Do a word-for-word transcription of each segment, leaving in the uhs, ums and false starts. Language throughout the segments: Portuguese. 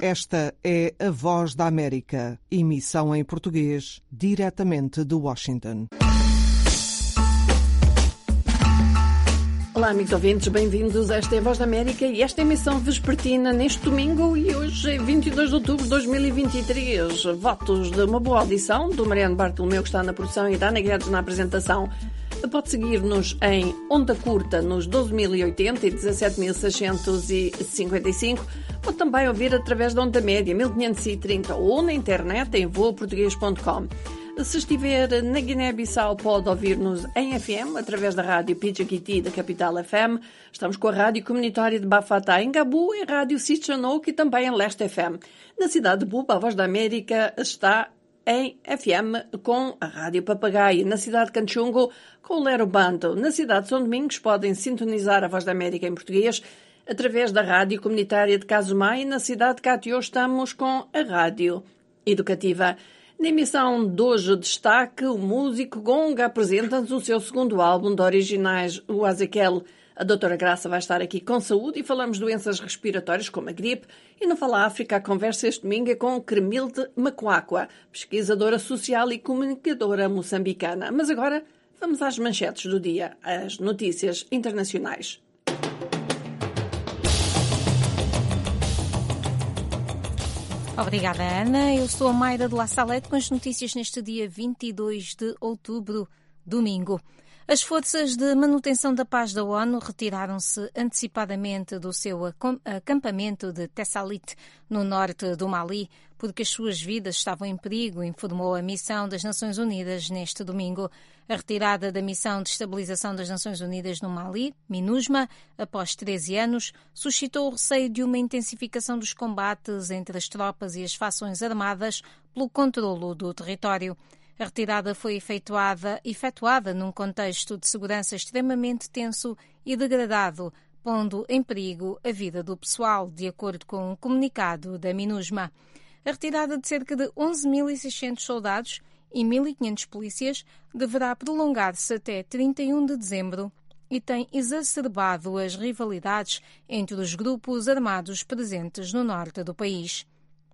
Esta é a Voz da América, emissão em português, diretamente de Washington. Olá, amigos ouvintes, bem-vindos a esta é a Voz da América e esta emissão vespertina neste domingo e hoje é vinte e dois de outubro de dois mil e vinte e três. Votos de uma boa audição do Mariano Bartolomeu, que está na produção, e da Ana Guedes na apresentação. Pode seguir-nos em onda curta nos doze mil e oitenta e dezassete mil seiscentos e cinquenta e cinco. Pode também ouvir através da onda média mil quinhentos e trinta ou na internet em voa português ponto com. Se estiver na Guiné-Bissau, pode ouvir-nos em F M, através da rádio Pijaquiti da Capital F M. Estamos com a rádio comunitária de Bafatá em Gabu, em rádio Sitchanouk e também em Leste F M. Na cidade de Buba, a Voz da América está em F M com a Rádio Papagaio. Na cidade de Canchungo, com o Lero Bando. Na cidade de São Domingos, podem sintonizar a Voz da América em português através da rádio comunitária de Casumai. E na cidade de Catió estamos com a rádio educativa. Na emissão de hoje, destaque, o músico Gonga apresenta-nos o seu segundo álbum de originais, o Azequel. A doutora Graça vai estar aqui com saúde e falamos de doenças respiratórias como a gripe. E no Fala África, a conversa este domingo é com Cremilde Macuacua, pesquisadora social e comunicadora moçambicana. Mas agora vamos às manchetes do dia, as notícias internacionais. Obrigada, Ana. Eu sou a Mayra de La Salete com as notícias neste dia vinte e dois de outubro, domingo. As forças de manutenção da paz da ONU retiraram-se antecipadamente do seu acampamento de Tessalit, no norte do Mali, porque as suas vidas estavam em perigo, informou a missão das Nações Unidas neste domingo. A retirada da missão de estabilização das Nações Unidas no Mali, MINUSMA, após treze anos, suscitou o receio de uma intensificação dos combates entre as tropas e as fações armadas pelo controlo do território. A retirada foi efetuada, efetuada num contexto de segurança extremamente tenso e degradado, pondo em perigo a vida do pessoal, de acordo com um comunicado da MINUSMA. A retirada de cerca de onze mil e seiscentos soldados e mil e quinhentos polícias deverá prolongar-se até trinta e um de dezembro e tem exacerbado as rivalidades entre os grupos armados presentes no norte do país.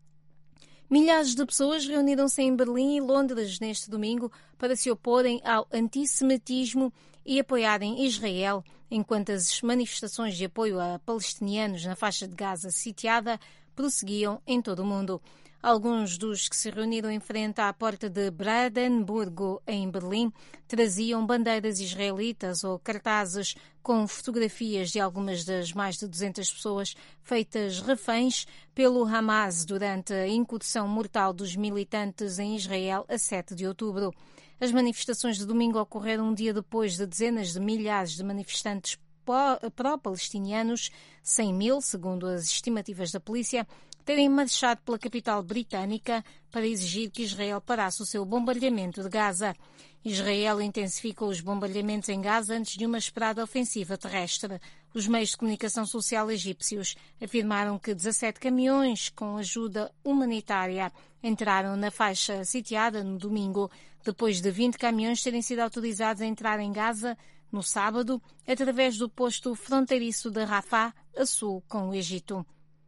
Milhares de pessoas reuniram-se em Berlim e Londres neste domingo para se oporem ao antissemitismo e apoiarem Israel, enquanto as manifestações de apoio a palestinianos na faixa de Gaza sitiada prosseguiam em todo o mundo. Alguns dos que se reuniram em frente à porta de Brandenburgo, em Berlim, traziam bandeiras israelitas ou cartazes com fotografias de algumas das mais de duzentas pessoas feitas reféns pelo Hamas durante a incursão mortal dos militantes em Israel a sete de outubro. As manifestações de domingo ocorreram um dia depois de dezenas de milhares de manifestantes pró-palestinianos, cem mil, segundo as estimativas da polícia, terem marchado pela capital britânica para exigir que Israel parasse o seu bombardeamento de Gaza. Israel intensificou os bombardeamentos em Gaza antes de uma esperada ofensiva terrestre. Os meios de comunicação social egípcios afirmaram que dezassete caminhões com ajuda humanitária entraram na faixa sitiada no domingo, depois de vinte caminhões terem sido autorizados a entrar em Gaza no sábado, através do posto fronteiriço de Rafah, a sul com o Egito.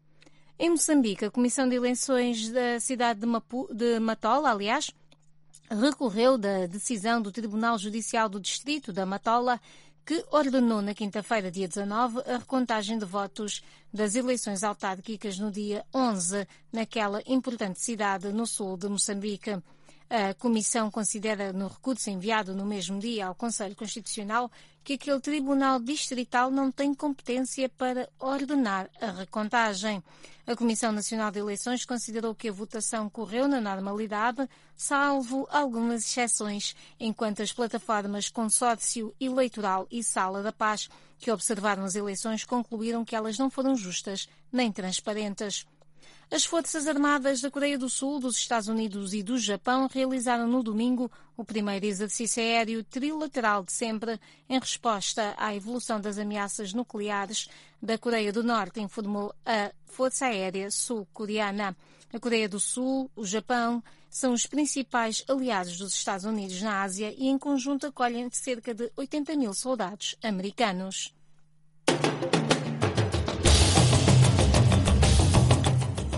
Em Moçambique, a Comissão de Eleições da cidade de, Mapu, de Matola, aliás, recorreu da decisão do Tribunal Judicial do Distrito da Matola, que ordenou na quinta-feira, dia dezanove, a recontagem de votos das eleições autárquicas no dia onze, naquela importante cidade no sul de Moçambique. A Comissão considera, no recurso enviado no mesmo dia ao Conselho Constitucional, que aquele Tribunal Distrital não tem competência para ordenar a recontagem. A Comissão Nacional de Eleições considerou que a votação correu na normalidade, salvo algumas exceções, enquanto as plataformas Consórcio Eleitoral e Sala da Paz, que observaram as eleições, concluíram que elas não foram justas nem transparentes. As Forças Armadas da Coreia do Sul, dos Estados Unidos e do Japão realizaram no domingo o primeiro exercício aéreo trilateral de sempre em resposta à evolução das ameaças nucleares da Coreia do Norte, informou a Força Aérea Sul-Coreana. A Coreia do Sul, o Japão, são os principais aliados dos Estados Unidos na Ásia e em conjunto acolhem cerca de oitenta mil soldados americanos.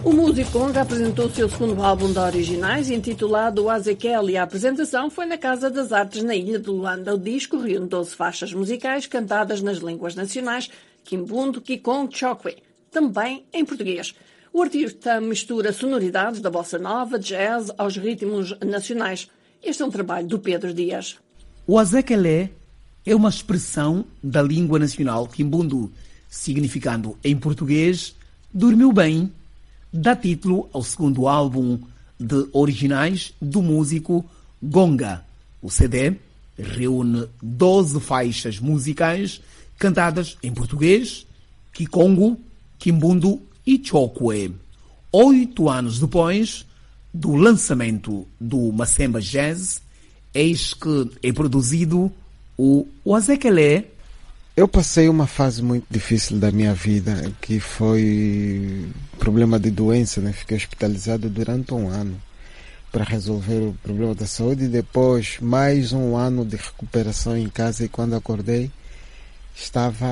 O músico Gonga apresentou o seu segundo álbum de originais, intitulado Azequel, e a apresentação foi na Casa das Artes, na Ilha de Luanda. O disco reúne doze faixas musicais cantadas nas línguas nacionais Kimbundo, Kikongo, Chokwe, também em português. O artista mistura sonoridades da bossa nova, jazz, aos ritmos nacionais. Este é um trabalho do Pedro Dias. O Azequelé é uma expressão da língua nacional Kimbundo, significando em português dormiu bem. Dá título ao segundo álbum de originais do músico Gonga. O C D reúne doze faixas musicais cantadas em português, Kikongo, Kimbundo e Chokwe. Oito anos depois do lançamento do Masemba Jazz, eis que é produzido o Azequelé. Eu passei uma fase muito difícil da minha vida, que foi problema de doença, né? Fiquei hospitalizado durante um ano para resolver o problema da saúde e depois mais um ano de recuperação em casa, e quando acordei estava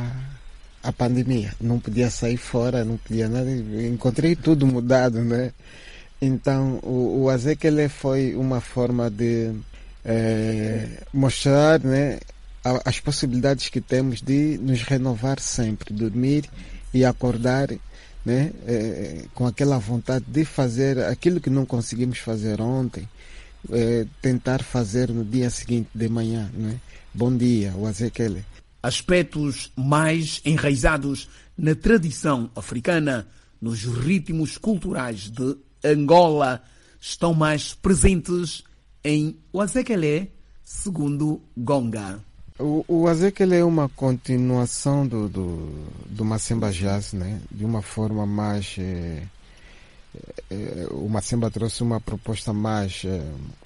a pandemia. Não podia sair fora, não podia nada, encontrei tudo mudado, né? Então o, o Azequelé foi uma forma de é, mostrar, né, as possibilidades que temos de nos renovar sempre, dormir e acordar, né, é, com aquela vontade de fazer aquilo que não conseguimos fazer ontem, é, tentar fazer no dia seguinte de manhã, né? Bom dia, o Azequelé. Aspectos mais enraizados na tradição africana, nos ritmos culturais de Angola, estão mais presentes em o Azequelé, segundo Gonga. O, o Azequelé é uma continuação do, do, do Masemba Jazz, né? De uma forma mais... É, é, o Masemba trouxe uma proposta mais... É,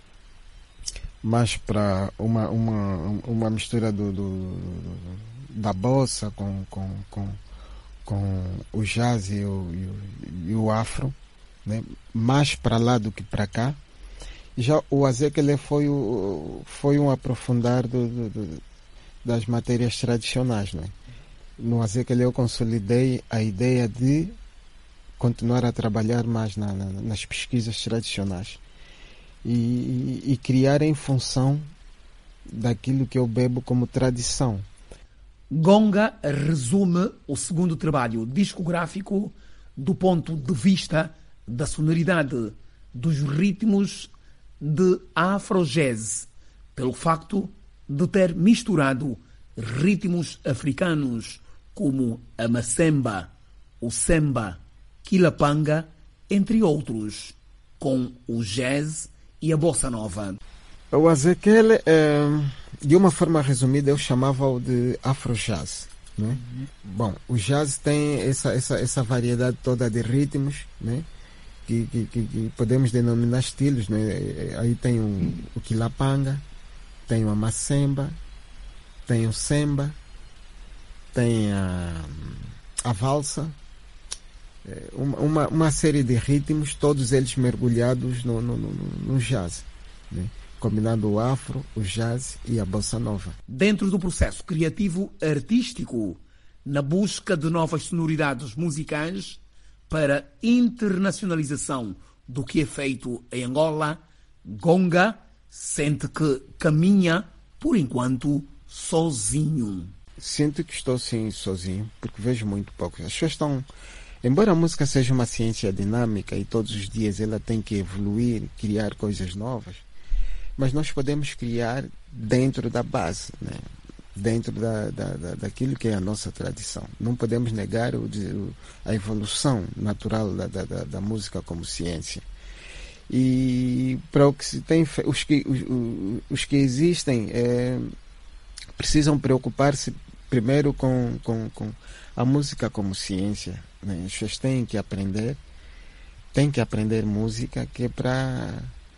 mais para uma, uma, uma mistura do, do, da bossa com, com, com, com o jazz e o, e o, e o afro, né? Mais para lá do que para cá. Já o Azequelé foi, o, foi um aprofundar do, do, do, das matérias tradicionais, né? No Azequelé eu consolidei a ideia de continuar a trabalhar mais na, na, nas pesquisas tradicionais e, e, e criar em função daquilo que eu bebo como tradição. Gonga resume o segundo trabalho discográfico do ponto de vista da sonoridade, dos ritmos de afro-jazz, pelo facto de ter misturado ritmos africanos como a masemba, o semba, quilapanga, entre outros, com o jazz e a bossa nova. O Azequelé, é, de uma forma resumida, eu chamava-o de afro-jazz, né? Uhum. Bom, o jazz tem essa, essa, essa variedade toda de ritmos, né? Que, que, que podemos denominar estilos, né? Aí tem o, o quilapanga, tem a masemba, tem o semba, tem a, a valsa, uma, uma, uma série de ritmos, todos eles mergulhados no, no, no, no jazz, né? Combinando o afro, o jazz e a bossa nova. Dentro do processo criativo artístico, na busca de novas sonoridades musicais para internacionalização do que é feito em Angola, Gonga sente que caminha, por enquanto, sozinho. Sinto que estou sim sozinho, porque vejo muito pouco. As pessoas estão... Embora a música seja uma ciência dinâmica e todos os dias ela tem que evoluir, criar coisas novas, mas nós podemos criar dentro da base, né? Dentro da, da, da, daquilo que é a nossa tradição. Não podemos negar o, o, a evolução natural da, da, da música como ciência. E para o que se tem, os que, os, os que existem é, precisam preocupar-se primeiro com, com, com a música como ciência, né? As pessoas têm que aprender, têm que aprender música, que é para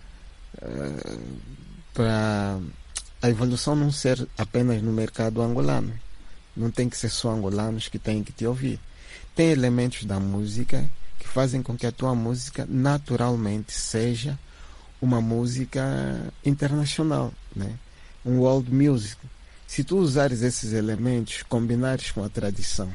para a evolução não ser apenas no mercado angolano. Não tem que ser só angolanos que têm que te ouvir. Tem elementos da música que fazem com que a tua música naturalmente seja uma música internacional, né? Um world music. Se tu usares esses elementos, combinares com a tradição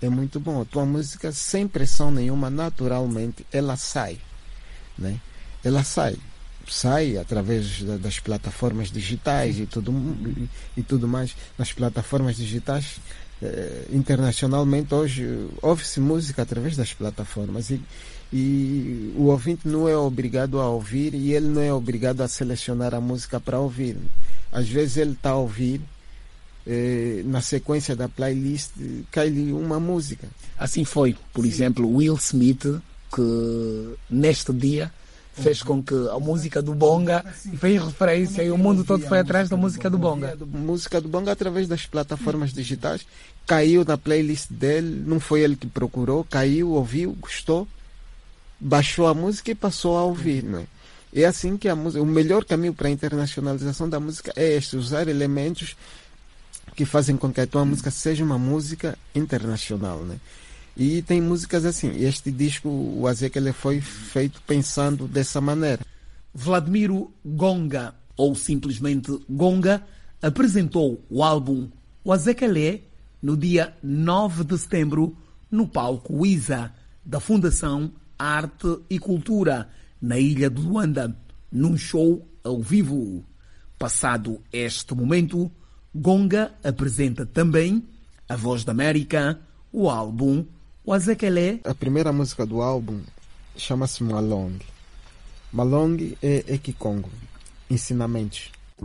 é muito bom. A tua música, sem pressão nenhuma, naturalmente, ela sai, né? Ela sai. Sai através da, das plataformas digitais e tudo, e, e tudo mais. Nas plataformas digitais, eh, internacionalmente, hoje, ouve-se música através das plataformas. E, e o ouvinte não é obrigado a ouvir e ele não é obrigado a selecionar a música para ouvir. Às vezes ele está a ouvir, eh, na sequência da playlist cai-lhe uma música. Assim foi, por Sim. exemplo, Will Smith, que neste dia fez com que a música do bonga fez referência e o mundo todo foi atrás da música do bonga. A música do bonga através das plataformas digitais caiu na playlist dele, não foi ele que procurou, caiu, ouviu, gostou, baixou a música e passou a ouvir, não é? É assim que a música, o melhor caminho para a internacionalização da música é este, usar elementos que fazem com que a tua música seja uma música internacional, né? E tem músicas assim. Este disco, o Azekele, foi feito pensando dessa maneira. Vladimiro Gonga, ou simplesmente Gonga, apresentou o álbum O Azekele no dia nove de setembro no palco Isa da Fundação Arte e Cultura, na ilha de Luanda, num show ao vivo. Passado este momento, Gonga apresenta também A Voz da América, o álbum O Azekele. A primeira música do álbum chama-se Malong. Malong é, é Kikongo, ensinamentos.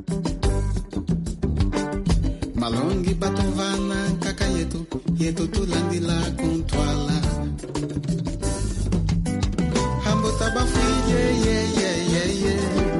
Malong batovana kakayetu yetu tulandi la kontwala. Hambo tabafu ye ye ye ye ye.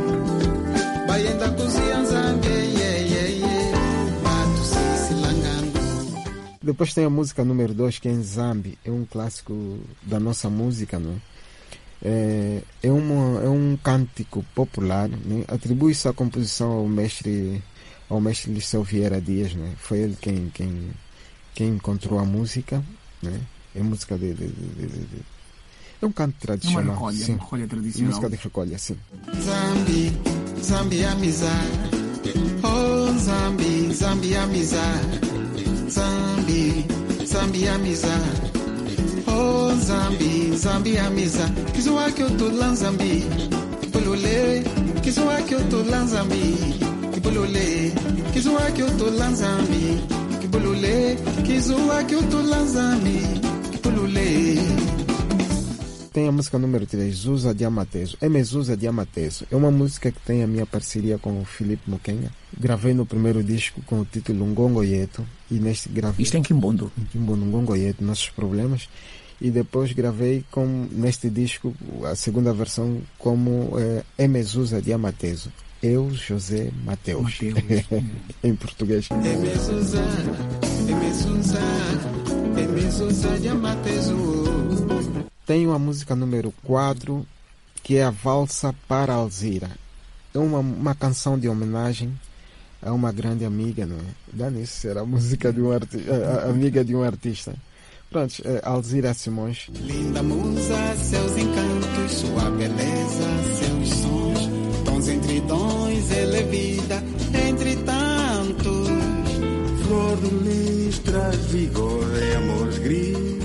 Bayenda kuzianzange ye ye ye. Batu sisi langando. Depois tem a música número dois, que é Nzambi. É um clássico da nossa música, não é? É, é, uma, é um cântico popular, né? Atribui-se a composição ao mestre, ao mestre Liceu Vieira Dias, né? Foi ele quem, quem, quem encontrou a música, né? É música de, de, de, de, de... é um canto tradicional, uma recolha, sim. Uma recolha tradicional. Música de recolha, sim. Zambi, Zambi amizade, oh Zambi, Zambi amizade, Zambi, Zambi amizade. Oh Zambi, Zambi amiza, kizua que eu tô lá Zambi, pulule, kizua que eu tô lá Zambi, pulule, kizua que eu tô lá Zambi, pulule, kizua que eu tô lá Zambi, pulule. Tem a música número três, Zusa de Amateso. É Mezusa de Amateso. É uma música que tem a minha parceria com o Filipe Mukenga. Gravei no primeiro disco com o título Ngongo Yeto. E neste gravei... Isto é em Kimbondo. Em Kimbondo, Ngongo Yeto, Nossos Problemas. E depois gravei com, neste disco, a segunda versão, como é, é Mezusa de Amateso. Eu, José Mateus. Mateus. Em português. É Mezusa, é Mezusa, é Mezusa de Amateso. Tem a música número quatro, que é a Valsa para Alzira. É uma, uma canção de homenagem a uma grande amiga, não é? Dane-se, será a música de um artista, a, a amiga de um artista. Pronto, é Alzira Simões. Linda musa, seus encantos, sua beleza, seus sons, tons entre dons, ele é vida, entre tantos. Flor do lis traz vigor, é amor gris.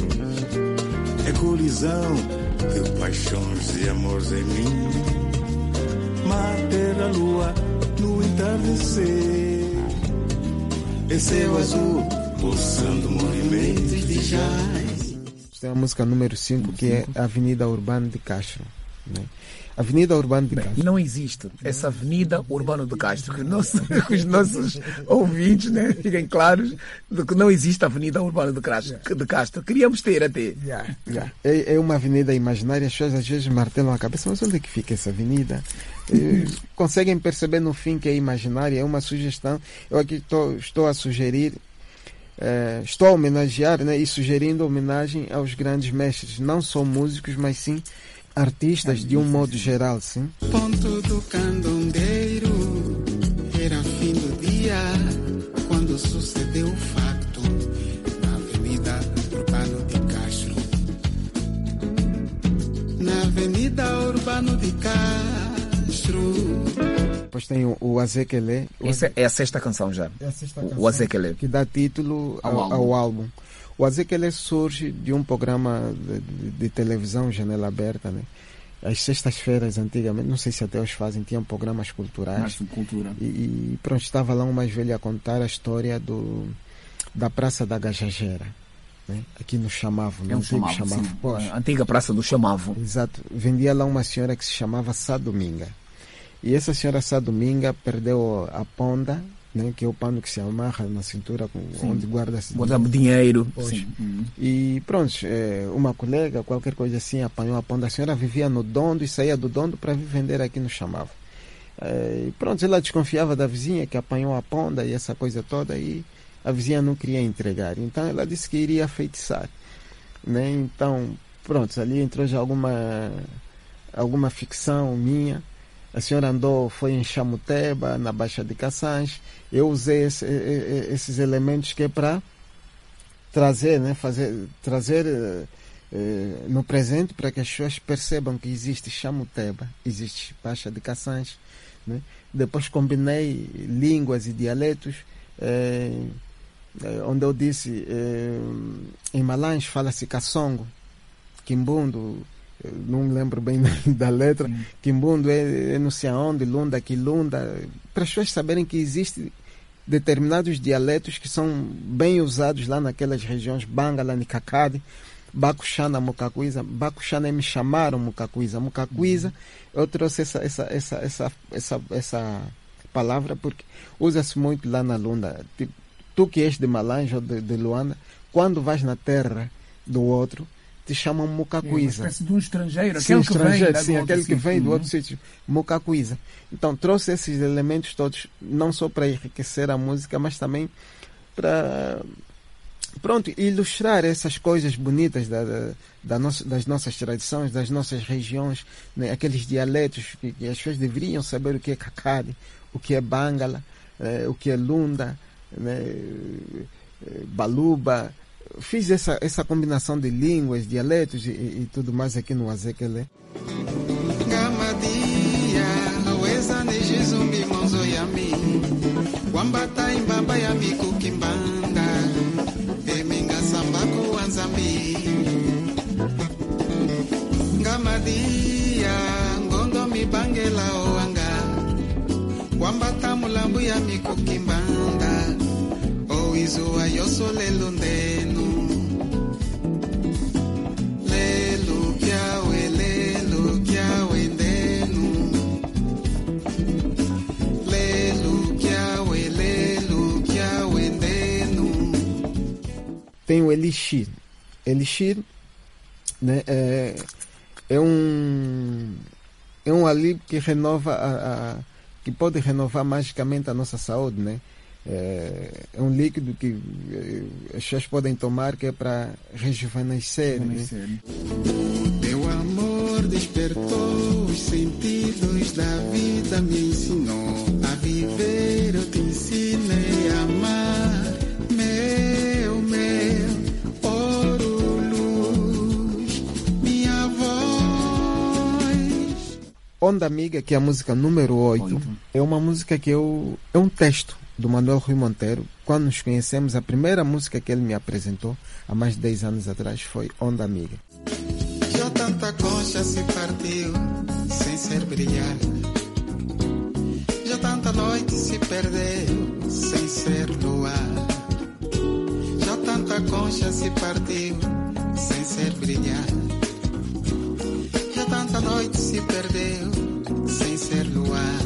É colisão de paixões e amores em mim. Mater a lua no entardecer. É céu azul pulsando movimentos de jazz. Tem a música número cinco, que é Avenida Urbano de Castro, né? Avenida Urbano de Castro. Não existe essa Avenida Urbano de Castro. Que, nosso, que os nossos ouvintes, né, fiquem claros de que não existe a Avenida Urbano de Castro. De Castro. Queríamos ter até. Yeah, yeah. É, é uma avenida imaginária. As pessoas às vezes martelam a cabeça. Mas onde é que fica essa avenida? E, conseguem perceber no fim que é imaginária? É uma sugestão. Eu aqui estou, estou a sugerir. Uh, estou a homenagear, né, e sugerindo homenagem aos grandes mestres. Não só músicos, mas sim artistas de um modo geral, sim. Ponto do candombeiro, era fim do dia, quando sucedeu o facto, na Avenida Urbano de Castro. Na Avenida Urbano de Castro. Depois tem o, o Azekele. Essa é a sexta canção já. É a sexta canção, o Azekele. Que dá título ao, ao, álbum. ao álbum. O Azequele surge de um programa de, de, de televisão, Janela Aberta, né? Às sextas-feiras, antigamente, não sei se até hoje fazem, tinham programas culturais. Cultura. E, e pronto, estava lá um mais velho a contar a história do, da Praça da Gajajera, né? Aqui no Chamavo, no é um antigo Chamavo, Chamavo. Sim. A antiga Praça do Chamavo. Exato. Vendia lá uma senhora que se chamava Sá Dominga. E essa senhora Sá Dominga perdeu a ponda, né, que é o pano que se amarra na cintura, com, onde guarda-se dinheiro. dinheiro. Sim. Uhum. E pronto, é, uma colega, qualquer coisa assim, apanhou a ponda. A senhora vivia no Dondo e saía do Dondo para vir vender aqui no Chamavo. É, e pronto, ela desconfiava da vizinha que apanhou a ponda e essa coisa toda, e a vizinha não queria entregar. Então ela disse que iria feitiçar, né? Então, pronto, ali entrou já alguma, alguma ficção minha. A senhora andou, foi em Chamuteba, na Baixa de Caçãs. Eu usei esse, esses elementos que é para trazer, né, fazer, trazer eh, no presente, para que as pessoas percebam que existe Chamuteba, existe Baixa de Caçãs, né? Depois combinei línguas e dialetos, eh, onde eu disse, eh, em Malães fala-se Caçongo, Quimbundo, não me lembro bem da letra, Sim. Quimbundo é, é não sei aonde, Lunda, Quilunda, para as pessoas saberem que existem determinados dialetos que são bem usados lá naquelas regiões, Bangala, Nicacade, Bacuxana, Mucacuíza. Bacuxana me chamaram Mucacuíza. Mucacuíza, uhum. Eu trouxe essa, essa, essa, essa, essa, essa palavra porque usa-se muito lá na Lunda. Tipo, tu que és de Malanja ou de, de Luanda, quando vais na terra do outro, te chamam Mucacuíza. É uma espécie de um estrangeiro, sim, aquele que estrangeiro, vem, sim, aquele que vem do uhum. outro sítio, Mucacuíza. Então trouxe esses elementos todos, não só para enriquecer a música, mas também para, pronto, ilustrar essas coisas bonitas da, da, da nossa, das nossas tradições, das nossas regiões, né? Aqueles dialetos que, que as pessoas deveriam saber o que é Cacade, o que é Bangala, eh, o que é Lunda, né? Baluba. Fiz essa, essa combinação de línguas, dialetos e, e tudo mais aqui no Azequele. Izua yo sole lundeno lelo kiawe lelo kiawe ndeno lelo kiawe lelo kiawe ndeno. Tem o Elixir. Elixir, né, é, é um é um alívio que renova a, a que pode renovar magicamente a nossa saúde, né? É, é um líquido que é, as pessoas podem tomar, que é para rejuvenescer. rejuvenescer. Né? Teu amor despertou os sentidos da vida, me ensinou a viver, eu te ensinei a amar. Meu, meu, ouro, luz, minha voz. Onda Amiga, que é a música número oito, é uma música que eu, é um texto do Manuel Rui Monteiro. Quando nos conhecemos, a primeira música que ele me apresentou há mais de dez anos atrás foi Onda Amiga. Já tanta concha se partiu sem ser brilhar, já tanta noite se perdeu sem ser luar, já tanta concha se partiu sem ser brilhar, já tanta noite se perdeu sem ser luar.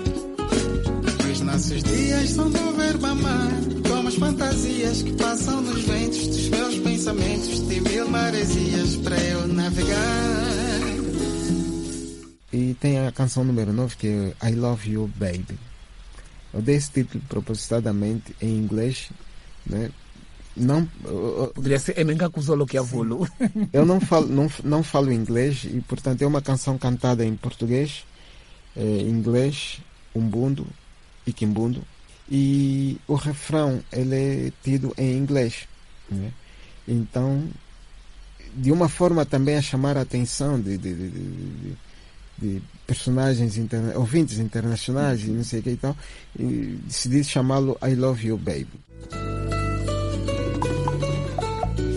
Nossos dias são do verbo amar, como as fantasias que passam nos ventos dos meus pensamentos, de mil maresias para eu navegar. E tem a canção número nove, que é I Love You Baby. Eu dei esse título propositadamente em inglês, né? Não, poderia ser Emengakuzolo que avolo. Eu não falo, não, não falo inglês e, portanto, é uma canção cantada em português, é, inglês, umbundo e quimbundo, e o refrão ele é tido em inglês, né? Então, de uma forma também a chamar a atenção de, de, de, de, de personagens interna- ouvintes internacionais e não sei o que e tal, e decidi chamá-lo I Love You Baby.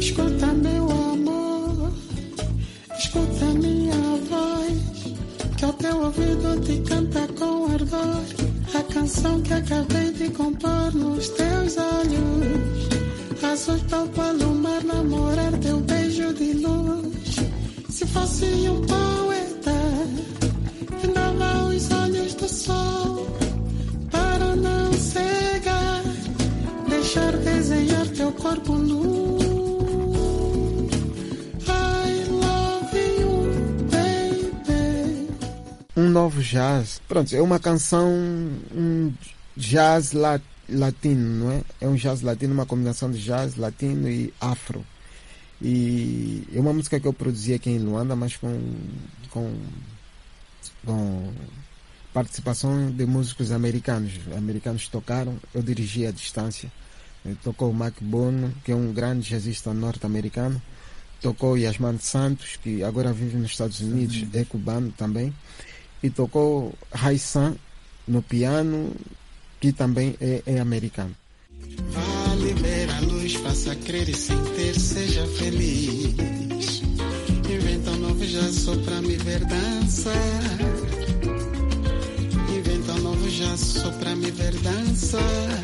ouvido te canta com ardor a canção que acabei de compor nos teus olhos. Azuis tal qual o mar, namorar teu beijo de luz. Se fosse um poeta, vendava os olhos do sol para não cegar, deixar desenhar teu corpo nu. Um novo jazz, pronto, é uma canção, um jazz lat, latino, não é? É um jazz latino, uma combinação de jazz latino e afro. E é uma música que eu produzi aqui em Luanda, mas com, com, com participação de músicos americanos. Americanos tocaram, eu dirigi à distância. Tocou o Mac Bono, que é um grande jazzista norte-americano. Tocou Yasmán Santos, que agora vive nos Estados Unidos, uhum. É cubano também. E tocou Raissan no piano, que também é, é americano. Vá, libera a luz, faça crer e sem ter, seja feliz. Inventa um novo jazz só pra me ver dançar. Inventa um novo jazz só pra me ver dançar.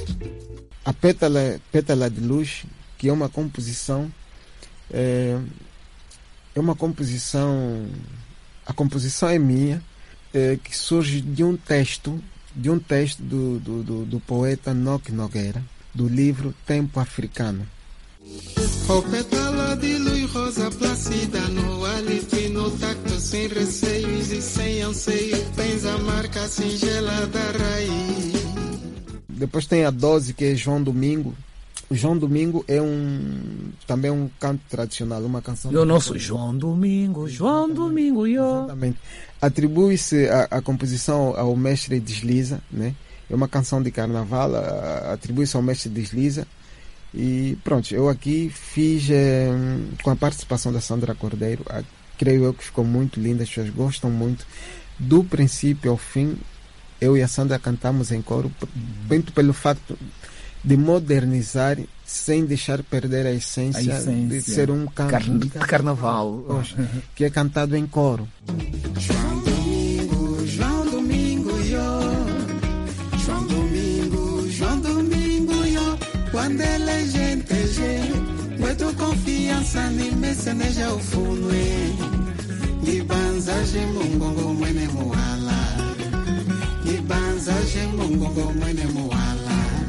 A Pétala, Pétala de Luz, que é uma composição, é, é uma composição, a composição é minha, é, que surge de um texto, de um texto do, do, do, do poeta Enoque Nogueira, do livro Tempo Africano. Oh, pétala de luz rosa plácida no hálito e no tacto, sem receios e sem anseio, tens a marca singela da raiz. Depois tem a Dose, que é João Domingo. O João Domingo é um também um canto tradicional, uma canção. O nosso João Domingo, João Domingo, yo. Exatamente. Atribui-se a, a composição ao mestre Desliza, né? É uma canção de carnaval, atribui-se ao mestre Desliza. E pronto, eu aqui fiz eh, com a participação da Sandra Cordeiro, a, creio eu que ficou muito linda, as pessoas gostam muito. Do princípio ao fim, eu e a Sandra cantamos em coro, muito pelo facto de modernizar sem deixar perder a essência, a essência. de ser um canto Car de carnaval, que é cantado em coro. João Domingo, João Domingo, yo. João Domingo, João Domingo, yo. Quando ele é gente, gente, muito confiança, nem me seneja o fundo, Gibanza, gemungo, mwene muala. Gibanza, gemungo, mwene muala.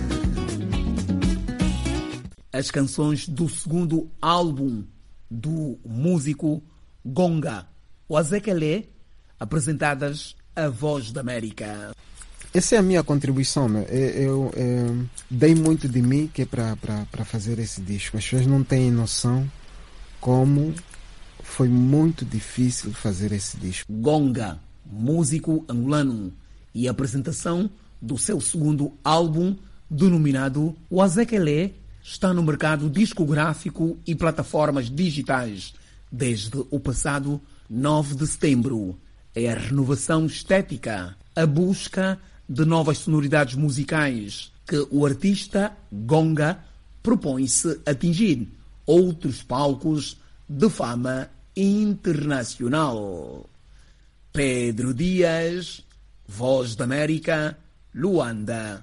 As canções do segundo álbum do músico Gonga, o Azekelé, apresentadas à Voz da América. Essa é a minha contribuição, né? eu, eu, eu dei muito de mim que é para fazer esse disco. As pessoas não têm noção como foi muito difícil fazer esse disco. Gonga, músico angolano, e a apresentação do seu segundo álbum, denominado O Azekelé, está no mercado discográfico e plataformas digitais desde o passado nove de setembro. É a renovação estética, a busca de novas sonoridades musicais que o artista Gonga propõe-se atingir outros palcos de fama internacional. Pedro Dias, Voz da América, Luanda.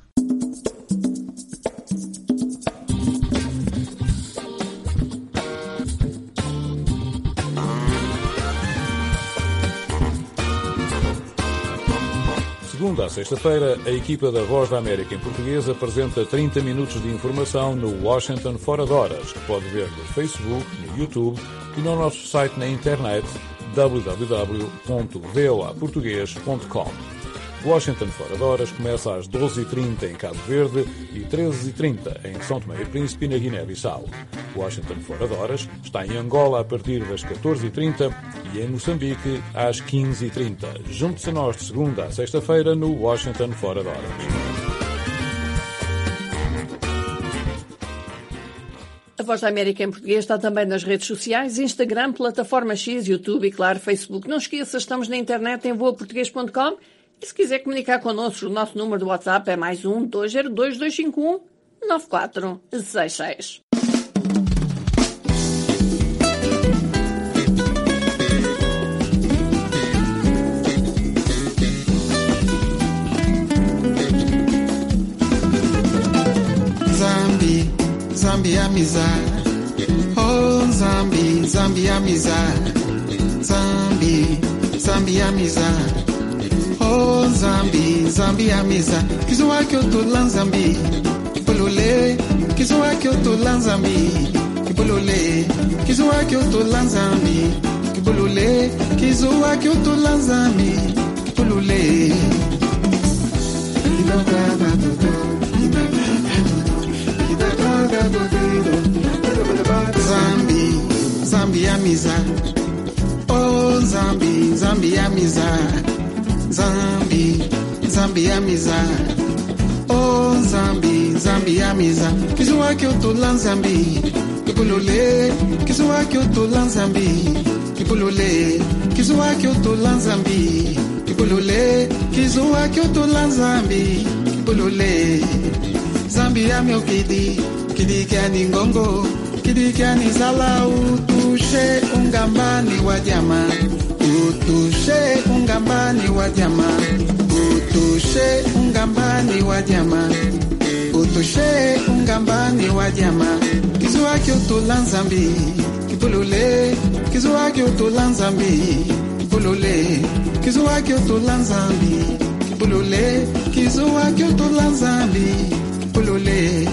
Segunda a sexta-feira, a equipa da Voz da América em português apresenta trinta minutos de informação no Washington Fora de Horas, que pode ver no Facebook, no YouTube e no nosso site na internet w w w ponto v o a português ponto com. Washington Fora de Horas começa às doze e trinta em Cabo Verde e treze e trinta em São Tomé e Príncipe e na Guiné-Bissau. Washington Fora de Horas está em Angola a partir das catorze e trinta e em Moçambique às quinze e trinta. Junte-se a nós de segunda a sexta-feira no Washington Fora de Horas. A Voz da América em português está também nas redes sociais, Instagram, Plataforma X, YouTube e, claro, Facebook. Não esqueça, estamos na internet em voa português ponto com. E se quiser comunicar connosco, o nosso número do WhatsApp é mais um dois zero dois, dois cinco um, nove quatro seis seis. amizade. Oh, Zambi, Zambi amizade. Zambi, Zambi amizade. Oh, Zambi, Zambi amizade. Kizua que eu tô lá, Zambi. Kipulule, kizua que eu tô lá, Zambi. Kipulule, kizua que eu tô lá, Zambi. Kipulule, kizua que eu tô lá, Zambi. Kipulule. Zambi, Zambi amizade. Oh, Zambi, Zambi amizade. Zambi, Zambi amizade. Oh, Zambi, Zambi amizade. Kizua que eu tô lá, Zambi. Kipulule, kizua que eu tô lá, Zambi. Kipulule, kizua que eu tô lá, Zambi. Kipulule, kizua que eu tô lá, Zambi. Kipulule, Zambi é meu kidi, kidi que é ningongo, kidi que é nizala. Utushe ungambani wa jama, utushe ungambani wa jama, utushe ungambani wa jama, utushe ungambani wa jama. Kizua que eu tô lá, Zambi. Kipulule, kizua que eu tô lá, Zambi. Kipulule, kizua que eu tô lá, Zambi. Kipulule, kizua que eu tô lá, Zambi. Kipulule.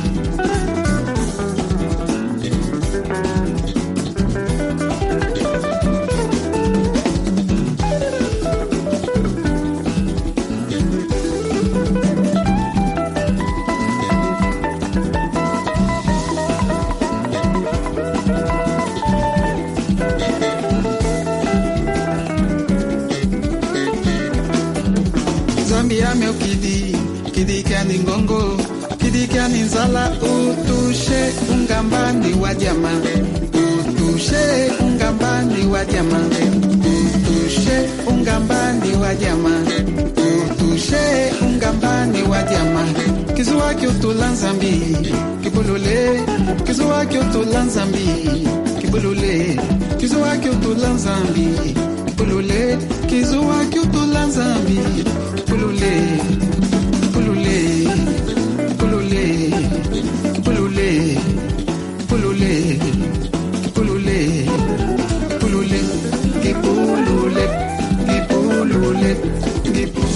Zambia meu kidi, kidi que é ningongo, kidi que é ninzala. Utushe ungambani wa jama, utushe ungambani wa jama, utushe ungambani wa jama, utushe ungambani wa jama. Kizua que eu tô lá, Zambi. Kipulule, kizua que eu tô lá, Zambi. Kipulule, kizua que eu tô lá, Zambi. Kipulule, kizua que eu tô lá, Zambi. Pulule, pulule, pulule, pulule, pulule, pulule, pulule, que pulule, que pulule, que pulule.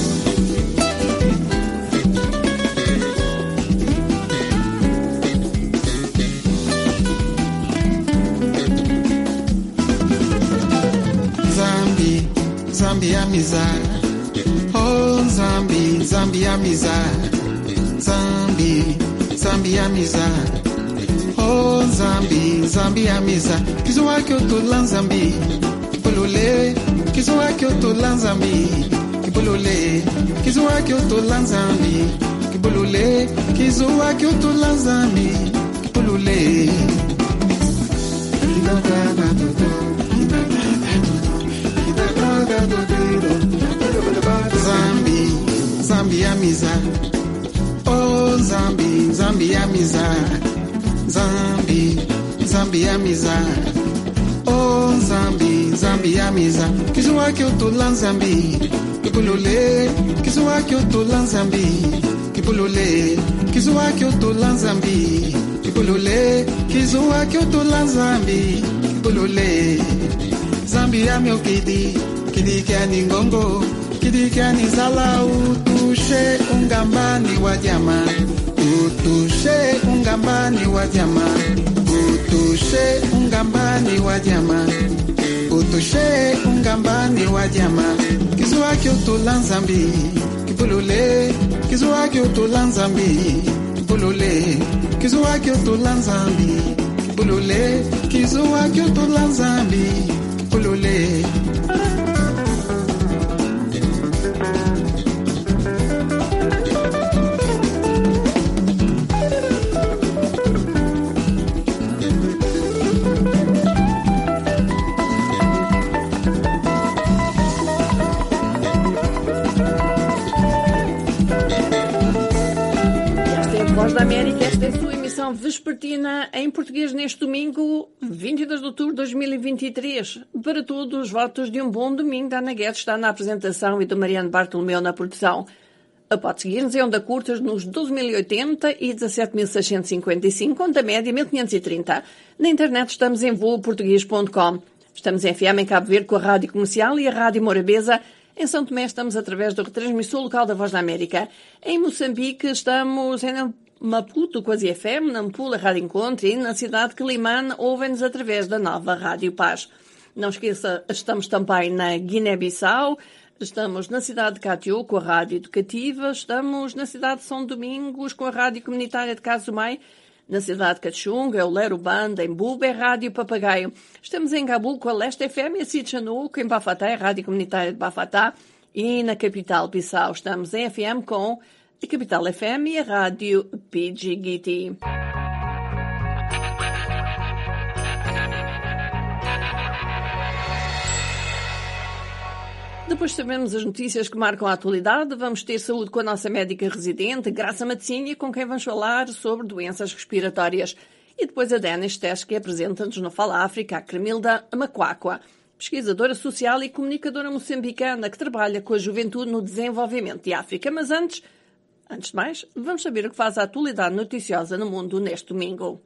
Zambi, Zambi amizade. Oh, Zambi, Zambi amizade. Zambi, Zambi amizade. Oh, Zambi, Zambi amizade. Kizua que eu tô lá, Zambi. Kipulule, kizua que eu tô lá, Zambi. Kipulule, kizua que eu tô lá, Zambi. Kipulule, kizua que eu tô lá, Zambi. Kipulule. Zambi, Zambi amizade. Oh, Zambi, Zambi amizade. Zambi, Zambi amizade. Oh, Zambi, Zambi amizade. Kizua que eu tô lá, Zambi. Kipulule, kizua que eu tô lá, Zambi. Kipulule, kizua que eu tô lá, Zambi. Kipulule, kizua que eu tô lá, Zambi. Kipulule. Zambi é meu kidi, kidi que é ningongo, kidi que é nizala. Utushe ungambani wa jama, utushe ungambani wa jama, utushe ungambani wa jama, utushe ungambani wa jama. Kizua que eu tô lá, Zambi. Kipulule, kizua que eu tô lá, Zambi. Kipulule, kizua que eu tô lá, Zambi. Kipulule, kizua que eu tô lá, Zambi. Kipulule. Voz da América, esta é a sua emissão vespertina em português neste domingo, vinte e dois de outubro de dois mil e vinte e três. Para todos os votos de um bom domingo, da Ana Guedes está na apresentação e do Mariano Bartolomeu na produção. Pode seguir-nos em onda curtas nos doze mil e oitenta e dezassete mil seiscentos e cinquenta e cinco, onda média mil quinhentos e trinta. Na internet estamos em voo português ponto com. Estamos em F M em Cabo Verde com a Rádio Comercial e a Rádio Morabeza. Em São Tomé estamos através da retransmissão local da Voz da América. Em Moçambique estamos em Maputo com a Z F M, Nampula Rádio Encontro e na cidade de Quelimane ouvem-nos através da nova Rádio Paz. Não esqueça, estamos também na Guiné-Bissau. Estamos na cidade de Catió com a Rádio Educativa, estamos na cidade de São Domingos com a Rádio Comunitária de Casumai, na cidade de Cachunga, o Lero Banda, em Buba, é Rádio Papagaio. Estamos em Cabul com a Leste F M e a Sitchanuco, em Bafatá, é a Rádio Comunitária de Bafatá, e na capital Bissau estamos em F M com a Capital F M e a Rádio Pidgiti. Depois sabemos as notícias que marcam a atualidade. Vamos ter saúde com a nossa médica residente, Graça Matzinha, com quem vamos falar sobre doenças respiratórias. E depois a Denis Tesh, que apresenta-nos no Fala África a Cremilda Macuacua, pesquisadora social e comunicadora moçambicana que trabalha com a juventude no desenvolvimento de África. Mas antes, antes de mais, vamos saber o que faz a atualidade noticiosa no mundo neste domingo.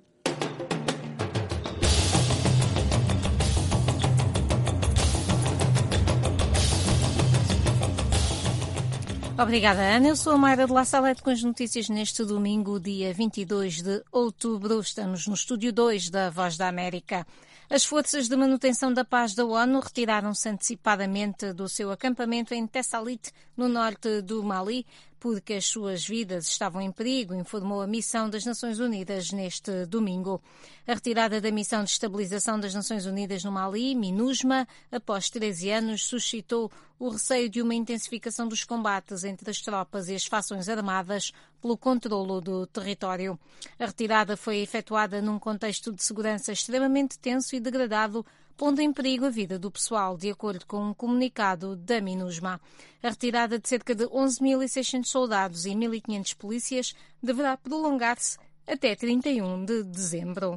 Obrigada, Ana. Eu sou a Mayra de La Salete com as notícias neste domingo, dia vinte e dois de outubro. Estamos no estúdio dois da Voz da América. As forças de manutenção da paz da ONU retiraram-se antecipadamente do seu acampamento em Tessalit, no norte do Mali, porque as suas vidas estavam em perigo, informou a missão das Nações Unidas neste domingo. A retirada da missão de estabilização das Nações Unidas no Mali, MINUSMA, após treze anos, suscitou o receio de uma intensificação dos combates entre as tropas e as fações armadas pelo controlo do território. A retirada foi efetuada num contexto de segurança extremamente tenso e degradado, pondo em perigo a vida do pessoal, de acordo com um comunicado da MINUSMA. A retirada de cerca de onze mil e seiscentos soldados e mil e quinhentos polícias deverá prolongar-se até trinta e um de dezembro.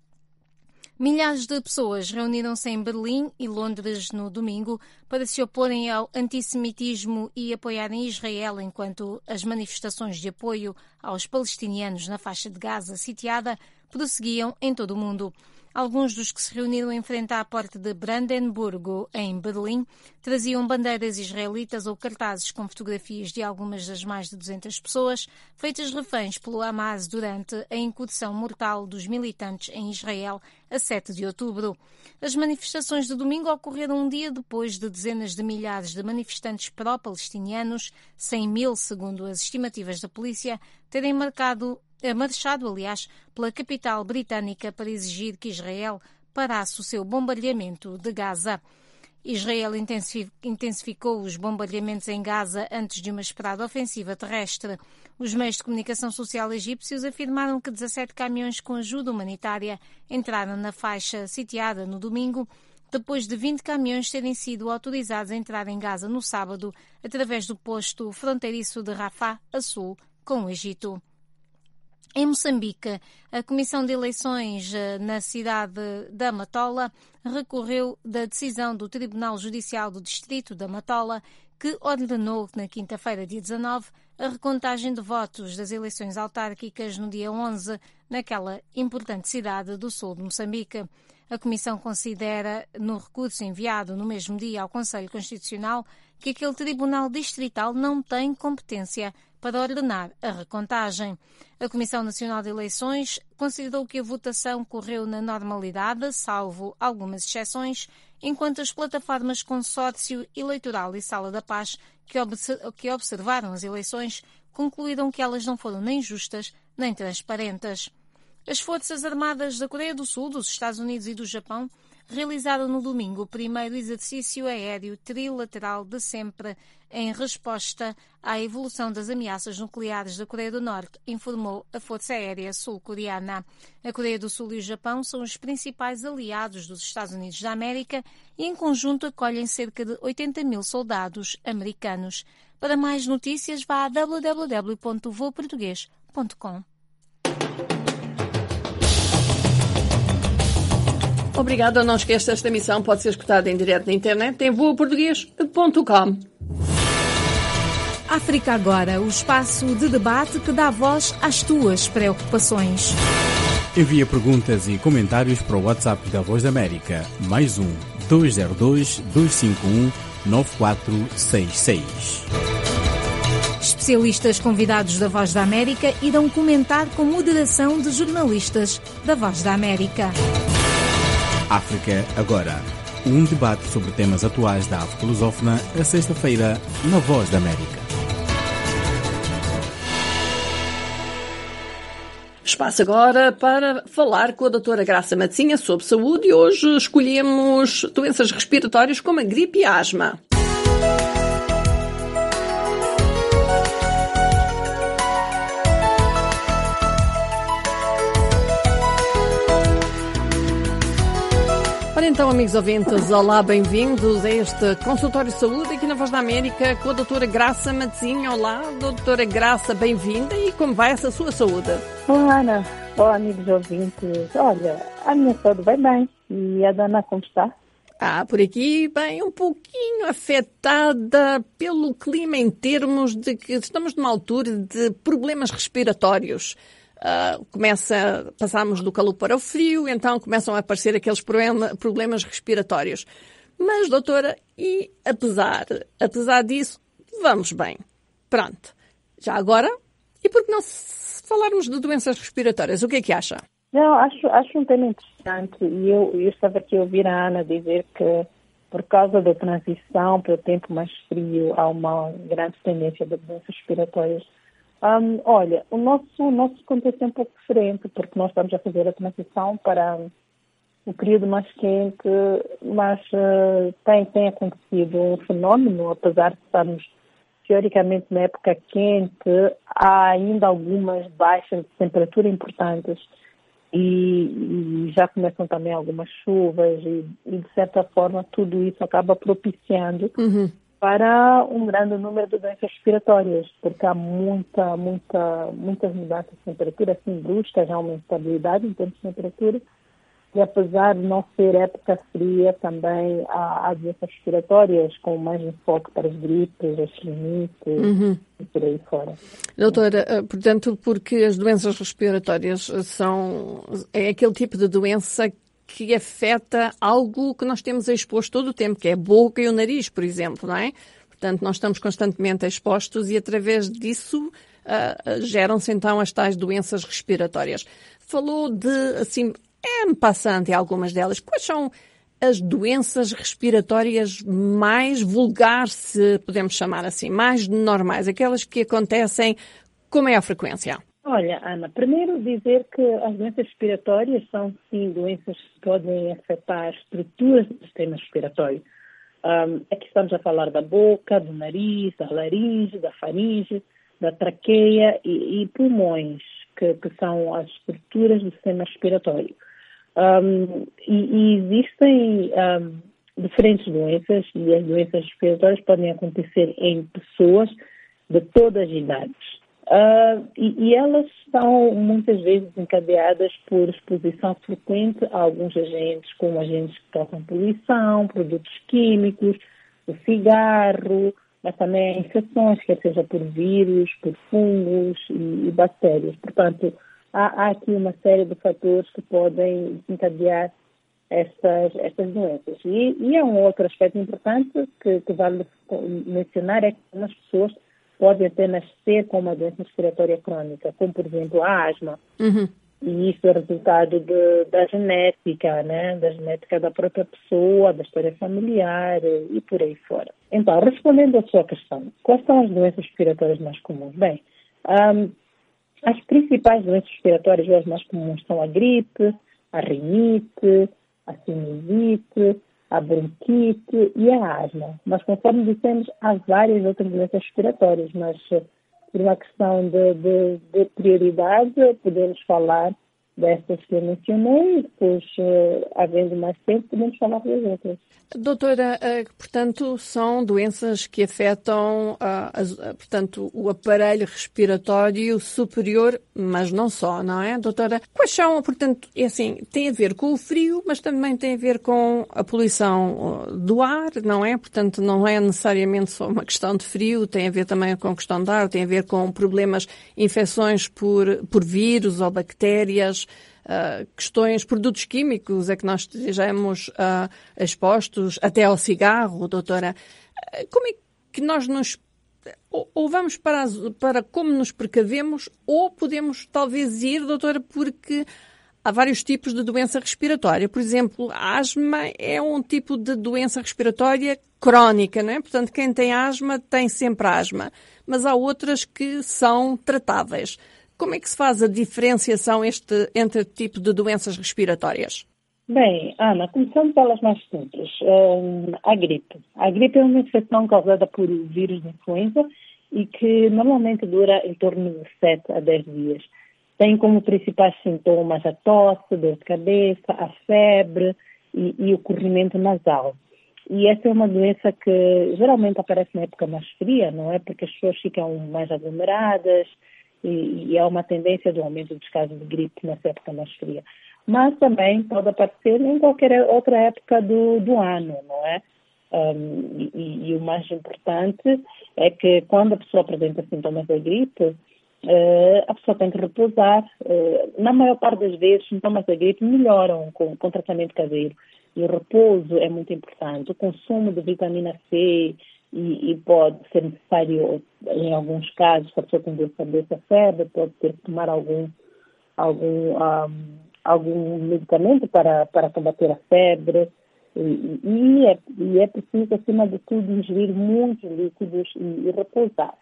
Milhares de pessoas reuniram-se em Berlim e Londres no domingo para se oporem ao antissemitismo e apoiarem Israel enquanto as manifestações de apoio aos palestinianos na faixa de Gaza sitiada prosseguiam em todo o mundo. Alguns dos que se reuniram em frente à porta de Brandenburgo, em Berlim, traziam bandeiras israelitas ou cartazes com fotografias de algumas das mais de duzentas pessoas feitas reféns pelo Hamas durante a incursão mortal dos militantes em Israel a sete de outubro. As manifestações de domingo ocorreram um dia depois de dezenas de milhares de manifestantes pró-palestinianos, cem mil segundo as estimativas da polícia, terem marcado marchado, aliás, pela capital britânica para exigir que Israel parasse o seu bombardeamento de Gaza. Israel intensificou os bombardeamentos em Gaza antes de uma esperada ofensiva terrestre. Os meios de comunicação social egípcios afirmaram que dezassete caminhões com ajuda humanitária entraram na faixa sitiada no domingo, depois de vinte caminhões terem sido autorizados a entrar em Gaza no sábado, através do posto fronteiriço de Rafah, a sul, com o Egito. Em Moçambique, a Comissão de Eleições na cidade da Matola recorreu da decisão do Tribunal Judicial do Distrito da Matola, que ordenou na quinta-feira, dia dezanove, a recontagem de votos das eleições autárquicas no dia onze, naquela importante cidade do sul de Moçambique. A Comissão considera, no recurso enviado no mesmo dia ao Conselho Constitucional, que aquele Tribunal Distrital não tem competência para ordenar a recontagem. A Comissão Nacional de Eleições considerou que a votação correu na normalidade, salvo algumas exceções, enquanto as plataformas Consórcio Eleitoral e Sala da Paz, que observaram as eleições, concluíram que elas não foram nem justas nem transparentes. As Forças Armadas da Coreia do Sul, dos Estados Unidos e do Japão realizaram no domingo o primeiro exercício aéreo trilateral de sempre em resposta à evolução das ameaças nucleares da Coreia do Norte, informou a Força Aérea Sul-Coreana. A Coreia do Sul e o Japão são os principais aliados dos Estados Unidos da América e, em conjunto, acolhem cerca de oitenta mil soldados americanos. Para mais notícias, vá a w w w ponto voo português ponto com. Obrigada. Não esqueça, esta emissão pode ser escutada em direto na internet em voo português ponto com. África Agora, o espaço de debate que dá voz às tuas preocupações. Envia perguntas e comentários para o WhatsApp da Voz da América, mais um dois zero dois, dois cinco um, nove quatro seis seis. Especialistas convidados da Voz da América irão comentar com moderação de jornalistas da Voz da América. África Agora, um debate sobre temas atuais da África lusófona, a sexta-feira, na Voz da América. Espaço agora para falar com a doutora Graça Matezinha sobre saúde e hoje escolhemos doenças respiratórias como a gripe e a asma. Ora então, amigos ouvintes, olá, bem-vindos a este consultório de saúde aqui na Voz da América com a doutora Graça Matezinha. Olá, doutora Graça, bem-vinda e como vai essa sua saúde? Olá, Ana. Olá, amigos ouvintes. Olha, a minha saúde vai bem. E a Dana, como está? Ah, por aqui, bem, um pouquinho afetada pelo clima em termos de que estamos numa altura de problemas respiratórios. Uh, começa, passamos do calor para o frio, então começam a aparecer aqueles problema, problemas respiratórios. Mas, doutora, e apesar, apesar disso, vamos bem. Pronto. Já agora, e por que não falarmos de doenças respiratórias? O que é que acha? Não, acho, acho um tema interessante e eu, eu estava aqui a ouvir a Ana dizer que por causa da transição para o tempo mais frio há uma grande tendência de doenças respiratórias. Um, olha, o nosso, o nosso contexto é um pouco diferente, porque nós estamos a fazer a transição para o período mais quente, mas uh, tem, tem acontecido um fenómeno, apesar de estarmos teoricamente na época quente, há ainda algumas baixas de temperatura importantes e, e já começam também algumas chuvas e, e, de certa forma, tudo isso acaba propiciando uhum. para um grande número de doenças respiratórias, porque há muita, muita, muitas mudanças de temperatura, assim, bruscas, há uma instabilidade em termos de temperatura, e apesar de não ser época fria, também há, há doenças respiratórias, com mais enfoque para as gripes, as rinites uhum. e por aí fora. Doutora, portanto, porque as doenças respiratórias são, é aquele tipo de doença que afeta algo que nós temos exposto todo o tempo, que é a boca e o nariz, por exemplo, não é? Portanto, nós estamos constantemente expostos e, através disso, uh, geram-se, então, as tais doenças respiratórias. Falou de, assim, é passante algumas delas. Quais são as doenças respiratórias mais vulgares, se podemos chamar assim, mais normais, aquelas que acontecem com maior frequência? Olha, Ana, primeiro dizer que as doenças respiratórias são, sim, doenças que podem afetar as estruturas do sistema respiratório. Um, aqui estamos a falar da boca, do nariz, da laringe, da faringe, da traqueia e, e pulmões, que, que são as estruturas do sistema respiratório. Um, e, e existem um, diferentes doenças, e as doenças respiratórias podem acontecer em pessoas de todas as idades. Uh, e, e elas são muitas vezes encadeadas por exposição frequente a alguns agentes, como agentes que causam poluição, produtos químicos, o cigarro, mas também infecções, quer seja por vírus, por fungos e, e bactérias. Portanto, há, há aqui uma série de fatores que podem desencadear estas, estas doenças. E, e é um outro aspecto importante que, que vale mencionar, é que algumas pessoas podem até nascer com uma doença respiratória crônica, como, por exemplo, a asma. Uhum. E isso é resultado de, da genética, né? Da genética da própria pessoa, da história familiar e por aí fora. Então, respondendo à sua questão, quais são as doenças respiratórias mais comuns? Bem, um, as principais doenças respiratórias as mais comuns são a gripe, a rinite, a sinusite, a bronquite e a asma. Mas, conforme dissemos, há várias outras doenças respiratórias, mas por uma questão de, de, de prioridade, podemos falar destas que eu mencionei, e depois, uh, havendo mais tempo, podemos falar das outras. Doutora, uh, portanto, são doenças que afetam, uh, as, uh, portanto, o aparelho respiratório superior, mas não só, não é, doutora? Quais são, portanto, é assim, tem a ver com o frio, mas também tem a ver com a poluição uh, do ar, não é? Portanto, não é necessariamente só uma questão de frio, tem a ver também com a questão de ar, tem a ver com problemas, infecções por, por vírus ou bactérias, Uh, questões, produtos químicos a que nós estejamos uh, expostos, até ao cigarro, doutora. Uh, como é que nós nos... Ou, ou vamos para, as, para como nos precavemos, ou podemos talvez ir, doutora, porque há vários tipos de doença respiratória. Por exemplo, a asma é um tipo de doença respiratória crónica, não é? Portanto, quem tem asma tem sempre asma, mas há outras que são tratáveis. Como é que se faz a diferenciação este, entre o tipo de doenças respiratórias? Bem, Ana, começando pelas mais simples. Um, a gripe. A gripe é uma infecção causada por vírus de influenza e que normalmente dura em torno de sete a dez dias. Tem como principais sintomas a tosse, dor de cabeça, a febre e, e o corrimento nasal. E essa é uma doença que geralmente aparece na época mais fria, não é? Porque as pessoas ficam mais aglomeradas, E, e há uma tendência do aumento dos casos de gripe nessa época mais fria. Mas também pode aparecer em qualquer outra época do, do ano, não é? Um, e, e o mais importante é que quando a pessoa apresenta sintomas da gripe, uh, a pessoa tem que repousar. Uh, na maior parte das vezes, sintomas da gripe melhoram com, com tratamento caseiro. E o repouso é muito importante. O consumo de vitamina C, E, e pode ser necessário, em alguns casos, se a pessoa tem dor de cabeça, febre, pode ter que tomar algum, algum, um, algum medicamento para, para combater a febre. E, e, é, e é preciso, acima de tudo, ingerir muitos líquidos e, e repousar.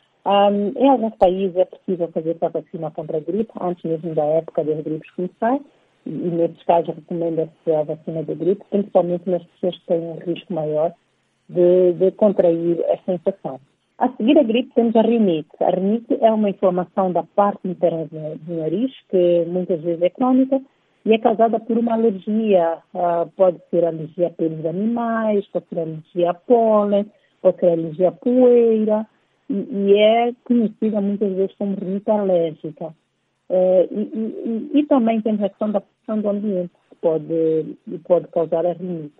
Um, em alguns países é possível fazer a vacina contra a gripe, antes mesmo da época das gripes começar. E, e nesses casos, recomenda-se a vacina da gripe, principalmente nas pessoas que têm um risco maior De, de contrair esta infecção. A seguir a gripe temos a rinite. A rinite é uma inflamação da parte interna do, do nariz, que muitas vezes é crônica, e é causada por uma alergia. Uh, pode ser alergia a pelos de animais, pode ser alergia a pólen, pode ser alergia a poeira, e, e é conhecida muitas vezes como rinite alérgica. Uh, e, e, e também temos a questão da pressão do ambiente, que pode, pode causar a rinite.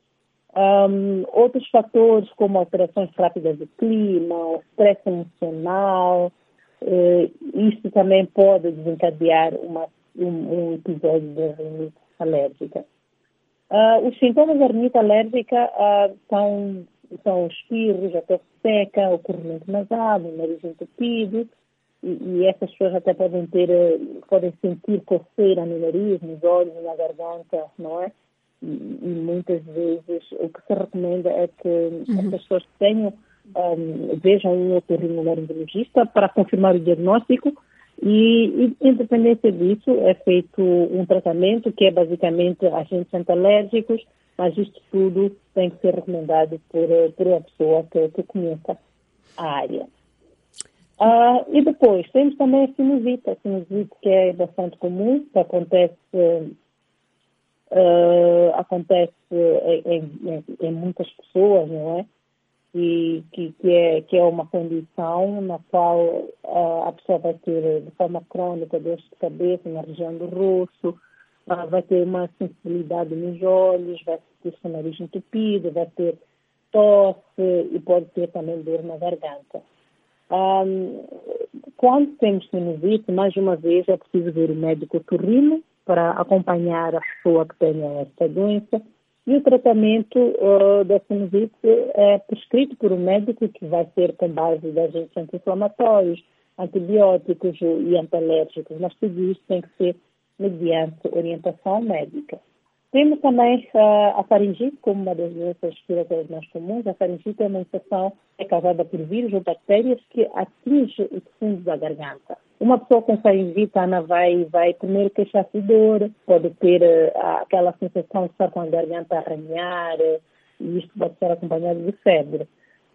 Um, outros fatores como alterações rápidas do clima, o estresse emocional, eh, isto também pode desencadear uma, um, um episódio de rinite alérgica. Uh, os sintomas da rinite alérgica uh, são, são espirros, a tosse seca, o corrimento nasal, o nariz entupido, e, e essas pessoas até podem ter, podem sentir coceira no nariz, nos olhos, na garganta, não é? E, e muitas vezes o que se recomenda é que uhum. as pessoas tenham, um, vejam um otorrinolaringologista para confirmar o diagnóstico e, e, independente disso, é feito um tratamento que é basicamente agentes antialérgicos, mas isto tudo tem que ser recomendado por, por uma pessoa que, que conheça a área. Uh, e depois, temos também a sinusite, a sinusite que é bastante comum, que acontece... Uh, acontece em, em, em muitas pessoas, não é? E que, que, é, que é uma condição na qual uh, a pessoa vai ter de forma crônica dor de cabeça na região do rosto, uh, vai ter uma sensibilidade nos olhos, vai ter o nariz entupido, vai ter tosse e pode ter também dor na garganta. Um, quando temos sinusite, mais uma vez é preciso ver o médico otorrino para acompanhar a pessoa que tem esta doença. E o tratamento uh, da sinusite é prescrito por um médico que vai ser com base de agentes anti-inflamatórios, antibióticos e antialérgicos, mas tudo isso tem que ser mediante orientação médica. Temos também uh, a faringite como uma das doenças respiratórias mais comuns. A faringite é uma infecção que é causada por vírus ou bactérias que atinge os fundos da garganta. Uma pessoa com faringite, Ana, vai, vai primeiro queixar-se de dor, pode ter uh, aquela sensação de estar com a garganta a arranhar, uh, e isto pode ser acompanhado de febre.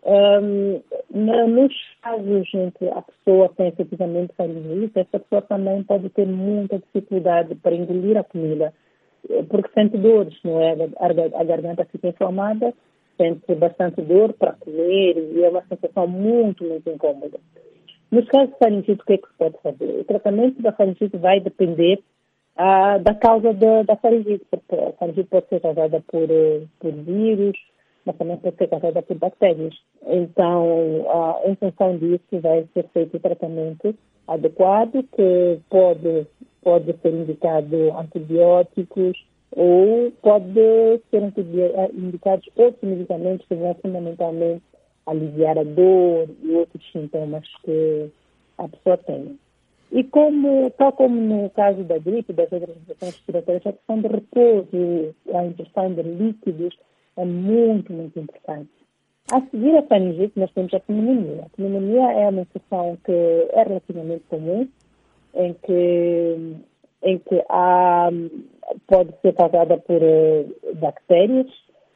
Um, nos casos em que a pessoa tem efetivamente faringite, essa pessoa também pode ter muita dificuldade para engolir a comida, porque sente dores, não é? A garganta fica inflamada, sente bastante dor para comer e é uma sensação muito, muito incômoda. Nos casos de faringite, o que é que se pode fazer? O tratamento da faringite vai depender ah, da causa da, da faringite, porque a faringite pode ser causada por, por vírus, mas também pode ser causada por bactérias. Então, ah, em função disso, vai ser feito o tratamento adequado, que pode, pode ser indicado antibióticos ou pode ser indicados outros medicamentos que vão fundamentalmente aliviar a dor e outros sintomas que a pessoa tem. E como, tal como no caso da gripe, das outras infecções respiratórias, a questão de repouso, a ingestão de líquidos é muito, muito importante. A seguir a faringite, nós temos a pneumonia. A pneumonia é uma infecção que é relativamente comum, em que, em que há, pode ser causada por uh, bactérias,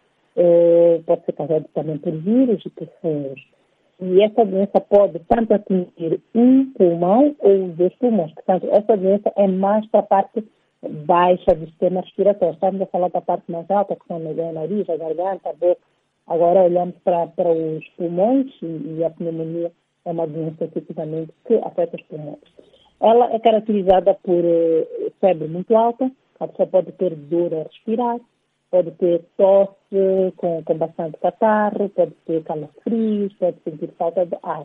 uh, pode ser causada também por vírus e por fungos. E essa doença pode tanto atingir um pulmão ou os dois pulmões. Portanto, essa doença é mais para a parte baixa do sistema respiratório. Estamos a falar da parte mais alta, que são a nariz, a garganta, a boca. Agora olhamos para, para os pulmões e, e a pneumonia é uma doença tipicamente que afeta os pulmões. Ela é caracterizada por uh, febre muito alta, a pessoa pode ter dor a respirar, pode ter tosse com, com bastante catarro, pode ter calafrios, pode sentir falta de ar.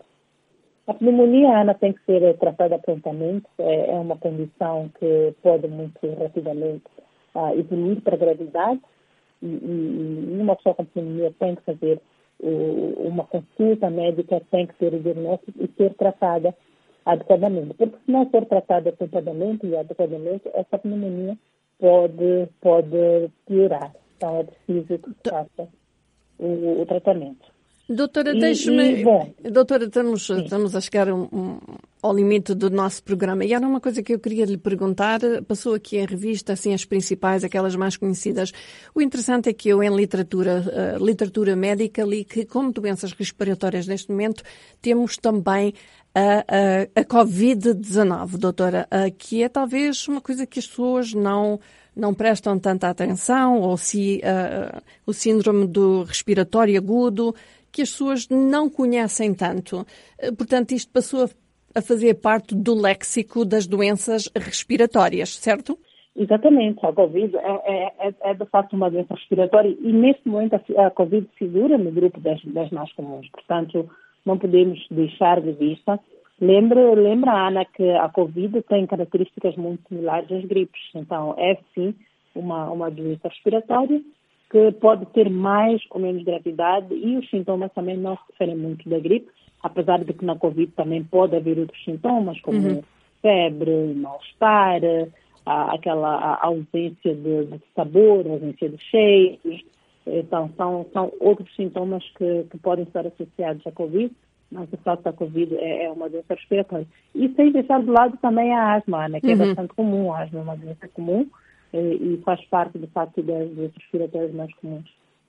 A pneumonia, Ana, tem que ser tratada prontamente, é, é uma condição que pode muito rapidamente uh, evoluir para a gravidade e, e, e uma pessoa com pneumonia tem que fazer uh, uma consulta médica, tem que ter o diagnóstico e ser tratada adequadamente. Porque se não for tratada adequadamente e adequadamente, essa pneumonia pode, pode piorar. Então é preciso que se faça o, o tratamento. Doutora, deixe-me... Doutora, estamos, estamos a chegar um, um, ao limite do nosso programa. E era uma coisa que eu queria lhe perguntar. Passou aqui em revista, assim, as principais, aquelas mais conhecidas. O interessante é que eu, em literatura, uh, literatura médica, li que, como doenças respiratórias neste momento, temos também a, a, a covid dezenove, doutora, uh, que é talvez uma coisa que as pessoas não... não prestam tanta atenção, ou se uh, o síndrome do respiratório agudo, que as pessoas não conhecem tanto. Uh, portanto, isto passou a, a fazer parte do léxico das doenças respiratórias, certo? Exatamente. A Covid é, é, é de facto uma doença respiratória e, neste momento, a, a Covid figura no grupo das, das mais comuns. Portanto, não podemos deixar de vista. Lembra, lembra, Ana, que a Covid tem características muito similares às gripes. Então, é, sim, uma, uma doença respiratória que pode ter mais ou menos gravidade e os sintomas também não se diferem muito da gripe, apesar de que na Covid também pode haver outros sintomas, como uhum. febre, mal-estar, a, aquela a ausência de, de sabor, a ausência de cheiros. Então, são, são outros sintomas que, que podem estar associados à Covid. Mas o fato da Covid é, é uma doença respiratória. E sem deixar de lado também a asma, né, que uhum. é bastante comum. A asma é uma doença comum e, e faz parte, de facto, das doenças respiratórias mais comuns.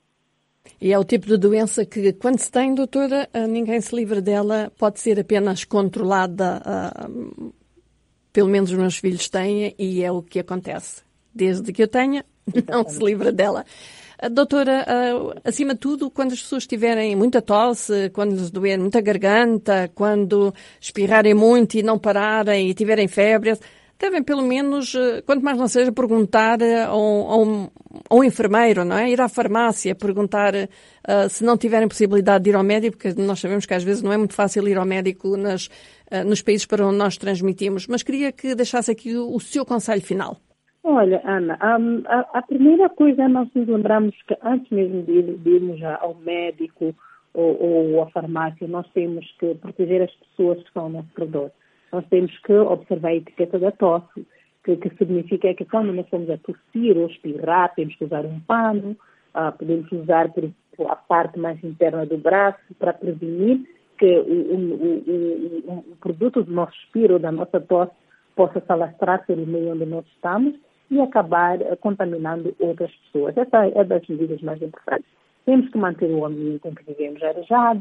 E é o tipo de doença que, quando se tem, doutora, ninguém se livra dela, pode ser apenas controlada, uh, pelo menos os meus filhos têm, e é o que acontece. Desde que eu tenha, não se livra dela. Doutora, acima de tudo, quando as pessoas tiverem muita tosse, quando lhes doer muita garganta, quando espirrarem muito e não pararem e tiverem febre, devem pelo menos, quanto mais não seja, perguntar a um, a um, a um enfermeiro, não é? Ir à farmácia, perguntar uh, se não tiverem possibilidade de ir ao médico, porque nós sabemos que às vezes não é muito fácil ir ao médico nas, uh, nos países para onde nós transmitimos. Mas queria que deixasse aqui o, o seu conselho final. Olha, Ana, a, a, a primeira coisa é nós nos lembrarmos que antes mesmo de, de irmos ao médico ou, ou à farmácia, nós temos que proteger as pessoas que estão ao nosso redor. Nós temos que observar a etiqueta da tosse, que, que significa que quando nós estamos a tossir ou espirrar, temos que usar um pano, uh, podemos usar por, por a parte mais interna do braço para prevenir que o, o, o, o, o produto do nosso espirro, da nossa tosse, possa se alastrar pelo meio onde nós estamos e acabar uh, contaminando outras pessoas. Essa é das medidas mais importantes. Temos que manter o ambiente em que vivemos arejado,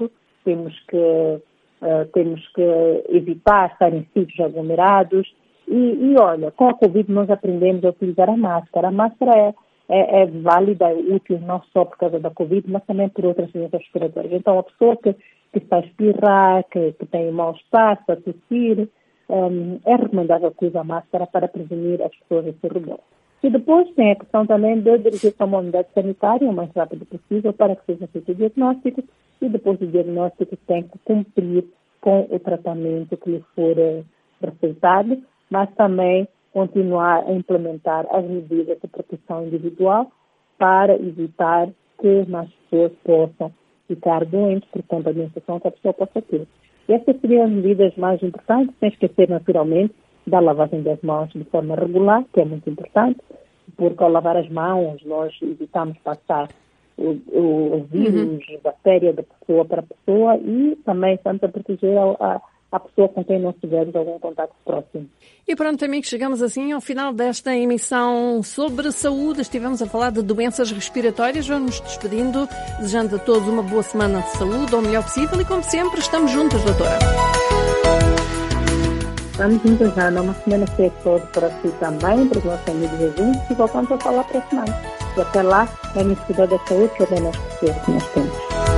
temos que, uh, temos que evitar estar em sítios aglomerados. E, e olha, com a Covid nós aprendemos a utilizar a máscara. A máscara é, é, é válida e útil não só por causa da Covid, mas também por outras doenças respiratórias. Então, a pessoa que, que está a espirrar, que, que tem mal-estar, está a tossir, um, é recomendável que use a máscara para prevenir as pessoas a seu redor. E depois tem a questão também de dirigir a uma unidade sanitária o mais rápido possível para que seja feito o diagnóstico, e depois do diagnóstico tem que cumprir com o tratamento que lhe for receitado, mas também continuar a implementar as medidas de proteção individual para evitar que mais pessoas possam ficar doentes por conta da infecção que a pessoa possa ter. E essas seriam as medidas mais importantes, sem esquecer naturalmente da lavagem das mãos de forma regular, que é muito importante, porque ao lavar as mãos nós evitamos passar o, o, o vírus, uhum. bactéria da pessoa para a pessoa, e também estamos a proteger a, a a pessoa com quem não tivermos algum contato próximo. E pronto, amigos, chegamos assim ao final desta emissão sobre saúde. Estivemos a falar de doenças respiratórias. Vamos despedindo, desejando a todos uma boa semana de saúde, ou o melhor possível, e como sempre, estamos juntos, doutora. Estamos juntos, Ana. Uma semana cheia de saúde para si também, para os nossos amigos e ouvintes, e voltamos a falar para a semana. E até lá, vamos cuidar da saúde, que é bem nas pessoas que nós temos.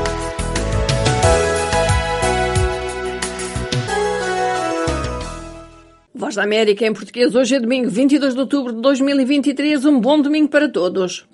Voz da América em português. Hoje é domingo, vinte e dois de outubro de dois mil e vinte e três. Um bom domingo para todos.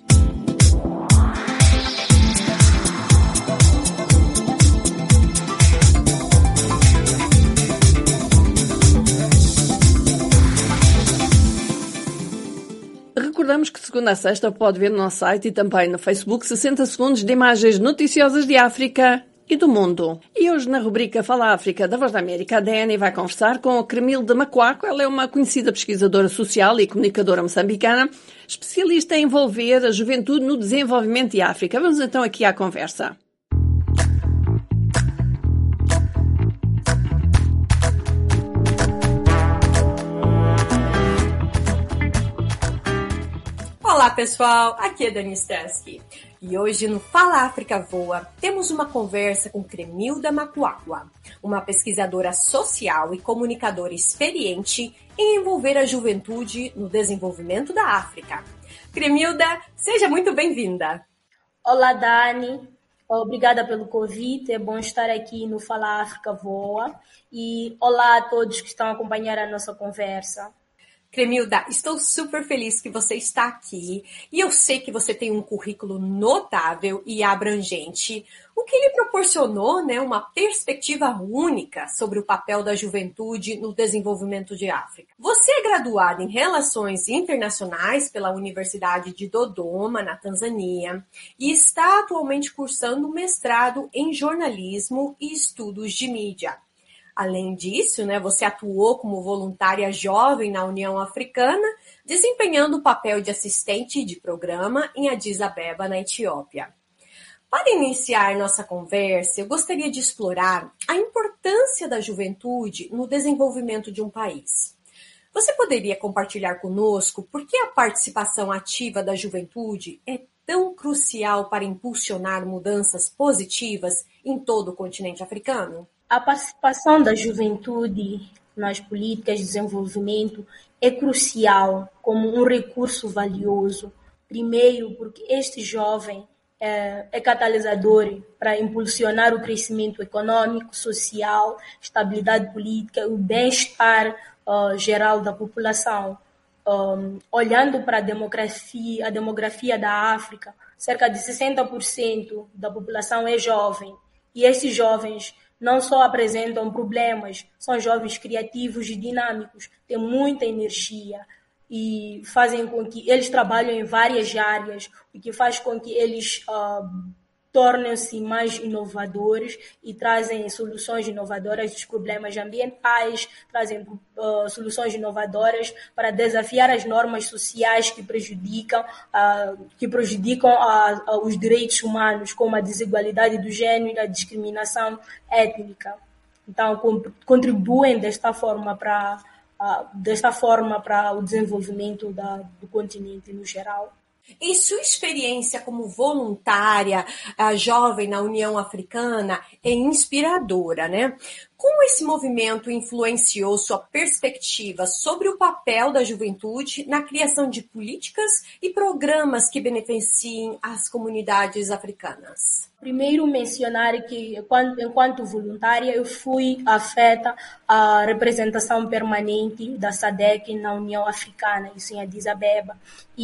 Recordamos que de segunda a sexta pode ver no nosso site e também no Facebook sessenta segundos de imagens noticiosas de África e do mundo. E hoje na rubrica Fala África da Voz da América, a Dani vai conversar com a Cremilda Macuaco. Ela é uma conhecida pesquisadora social e comunicadora moçambicana, especialista em envolver a juventude no desenvolvimento de África. Vamos então aqui à conversa. Olá pessoal, aqui é Dani Stansky. E hoje no Fala África Voa, temos uma conversa com Cremilda Macuaco, uma pesquisadora social e comunicadora experiente em envolver a juventude no desenvolvimento da África. Cremilda, seja muito bem-vinda. Olá, Dani. Obrigada pelo convite. É bom estar aqui no Fala África Voa. E olá a todos que estão a acompanhar a nossa conversa. Cremilda, estou super feliz que você está aqui e eu sei que você tem um currículo notável e abrangente, o que lhe proporcionou, né, uma perspectiva única sobre o papel da juventude no desenvolvimento de África. Você é graduada em Relações Internacionais pela Universidade de Dodoma, na Tanzânia, e está atualmente cursando mestrado em Jornalismo e Estudos de Mídia. Além disso, né, você atuou como voluntária jovem na União Africana, desempenhando o papel de assistente de programa em Addis Abeba, na Etiópia. Para iniciar nossa conversa, eu gostaria de explorar a importância da juventude no desenvolvimento de um país. Você poderia compartilhar conosco por que a participação ativa da juventude é tão crucial para impulsionar mudanças positivas em todo o continente africano? A participação da juventude nas políticas de desenvolvimento é crucial como um recurso valioso. Primeiro, porque este jovem é, é catalisador para impulsionar o crescimento econômico, social, estabilidade política e o bem-estar uh, geral da população. Um, olhando para a demografia, a demografia da África, cerca de sessenta por cento da população é jovem. E esses jovens não só apresentam problemas, são jovens criativos e dinâmicos, têm muita energia e fazem com que eles trabalhem em várias áreas, o que faz com que eles uh, tornem-se mais inovadores e trazem soluções inovadoras dos problemas ambientais, trazem uh, soluções inovadoras para desafiar as normas sociais que prejudicam, uh, que prejudicam uh, uh, os direitos humanos, como a desigualdade do gênero e a discriminação étnica. Então, com, contribuem desta forma para uh, desta forma para o desenvolvimento da, do continente no geral. Em sua experiência como voluntária, a jovem na União Africana é inspiradora, né? Como esse movimento influenciou sua perspectiva sobre o papel da juventude na criação de políticas e programas que beneficiem as comunidades africanas? Primeiro, mencionar que, enquanto voluntária, eu fui afeta à representação permanente da S A D C na União Africana, isso em Addis Abeba.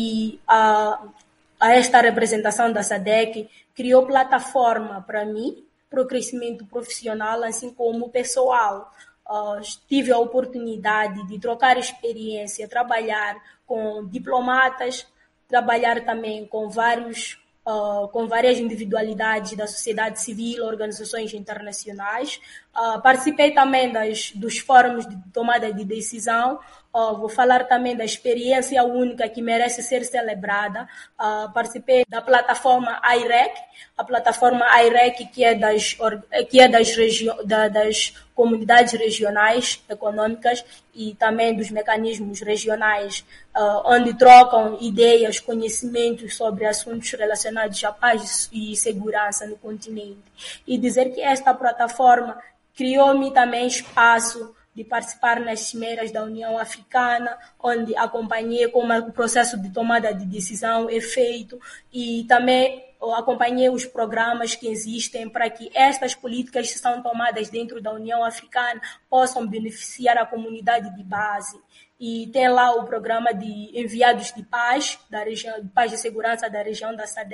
E a, a esta representação da S A D C criou plataforma para mim, para o crescimento profissional, assim como pessoal. Uh, tive a oportunidade de trocar experiência, trabalhar com diplomatas, trabalhar também com vários Uh, com várias individualidades da sociedade civil, organizações internacionais. Uh, participei também das, dos fóruns de tomada de decisão. Uh, vou falar também da experiência única que merece ser celebrada. Uh, participei da plataforma I R E C, a plataforma I R E C que é das, que é das, regio, da, das comunidades regionais econômicas e também dos mecanismos regionais, uh, onde trocam ideias, conhecimentos sobre assuntos relacionados à paz e segurança no continente. E dizer que esta plataforma criou-me também espaço de participar nas cimeiras da União Africana, onde acompanhei como o processo de tomada de decisão é feito e também acompanhei os programas que existem para que estas políticas que são tomadas dentro da União Africana possam beneficiar a comunidade de base. E tem lá o programa de enviados de paz, da região, de paz e segurança da região da S A D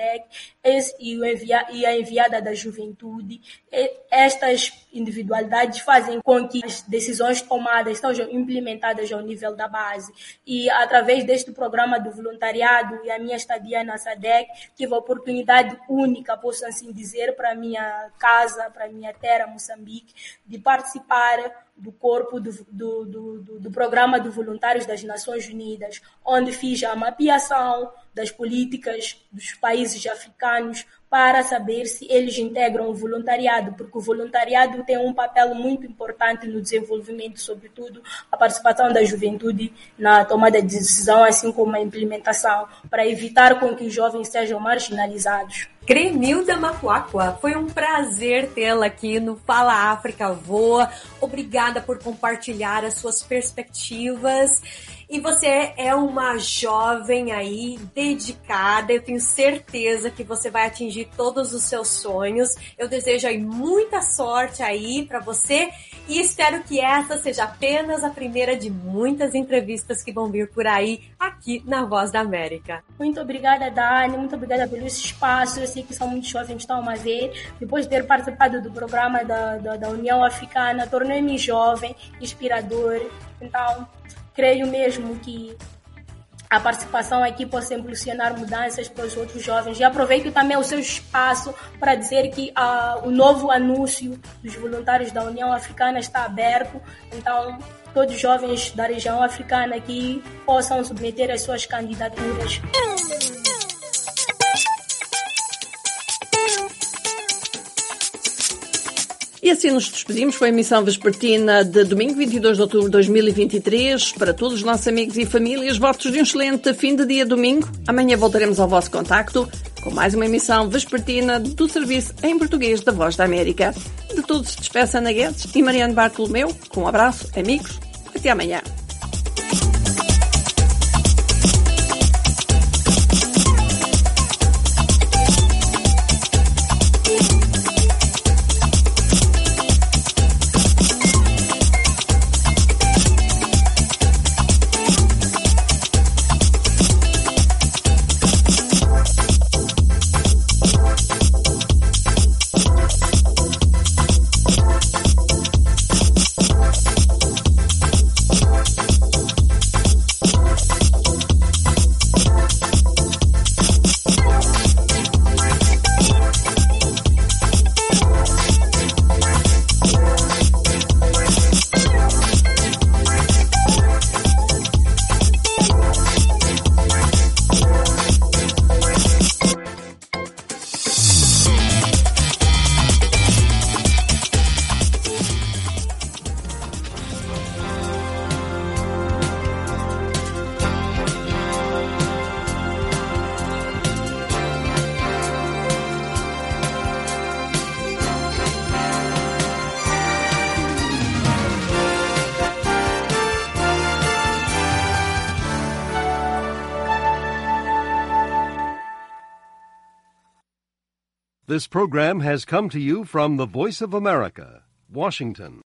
C, e, o envia, e a enviada da juventude. E estas individualidades fazem com que as decisões tomadas sejam implementadas ao nível da base. E através deste programa do voluntariado e a minha estadia na S A D C, tive a oportunidade única, posso assim dizer, para a minha casa, para a minha terra, Moçambique, de participar do corpo do, do, do, do programa de voluntários das Nações Unidas, onde fiz a mapeação das políticas dos países africanos para saber se eles integram o voluntariado, porque o voluntariado tem um papel muito importante no desenvolvimento, sobretudo a participação da juventude na tomada de decisão, assim como a implementação, para evitar com que os jovens sejam marginalizados. Cremilda Macuacua, foi um prazer tê-la aqui no Fala África Voa. Obrigada por compartilhar as suas perspectivas. E você é uma jovem aí dedicada, eu tenho certeza que você vai atingir todos os seus sonhos. Eu desejo aí muita sorte aí para você e espero que essa seja apenas a primeira de muitas entrevistas que vão vir por aí aqui na Voz da América. Muito obrigada, Dani, muito obrigada pelo espaço. Eu sei que são muitos jovens que estão a ver. Depois de ter participado do programa da, da, da União Africana, tornei-me jovem, inspirador. Então, creio mesmo que a participação aqui possa impulsionar mudanças para os outros jovens. E aproveito também o seu espaço para dizer que uh, o novo anúncio dos voluntários da União Africana está aberto. Então, todos os jovens da região africana aqui possam submeter as suas candidaturas. E assim nos despedimos. Foi a emissão vespertina de domingo, vinte e dois de outubro de dois mil e vinte e três. Para todos os nossos amigos e famílias, votos de um excelente fim de dia domingo. Amanhã voltaremos ao vosso contacto com mais uma emissão vespertina do Serviço em Português da Voz da América. De todos se despeça Ana Guedes e Mariana Bartolomeu. Com um abraço, amigos. Até amanhã. This program has come to you from the Voice of America, Washington.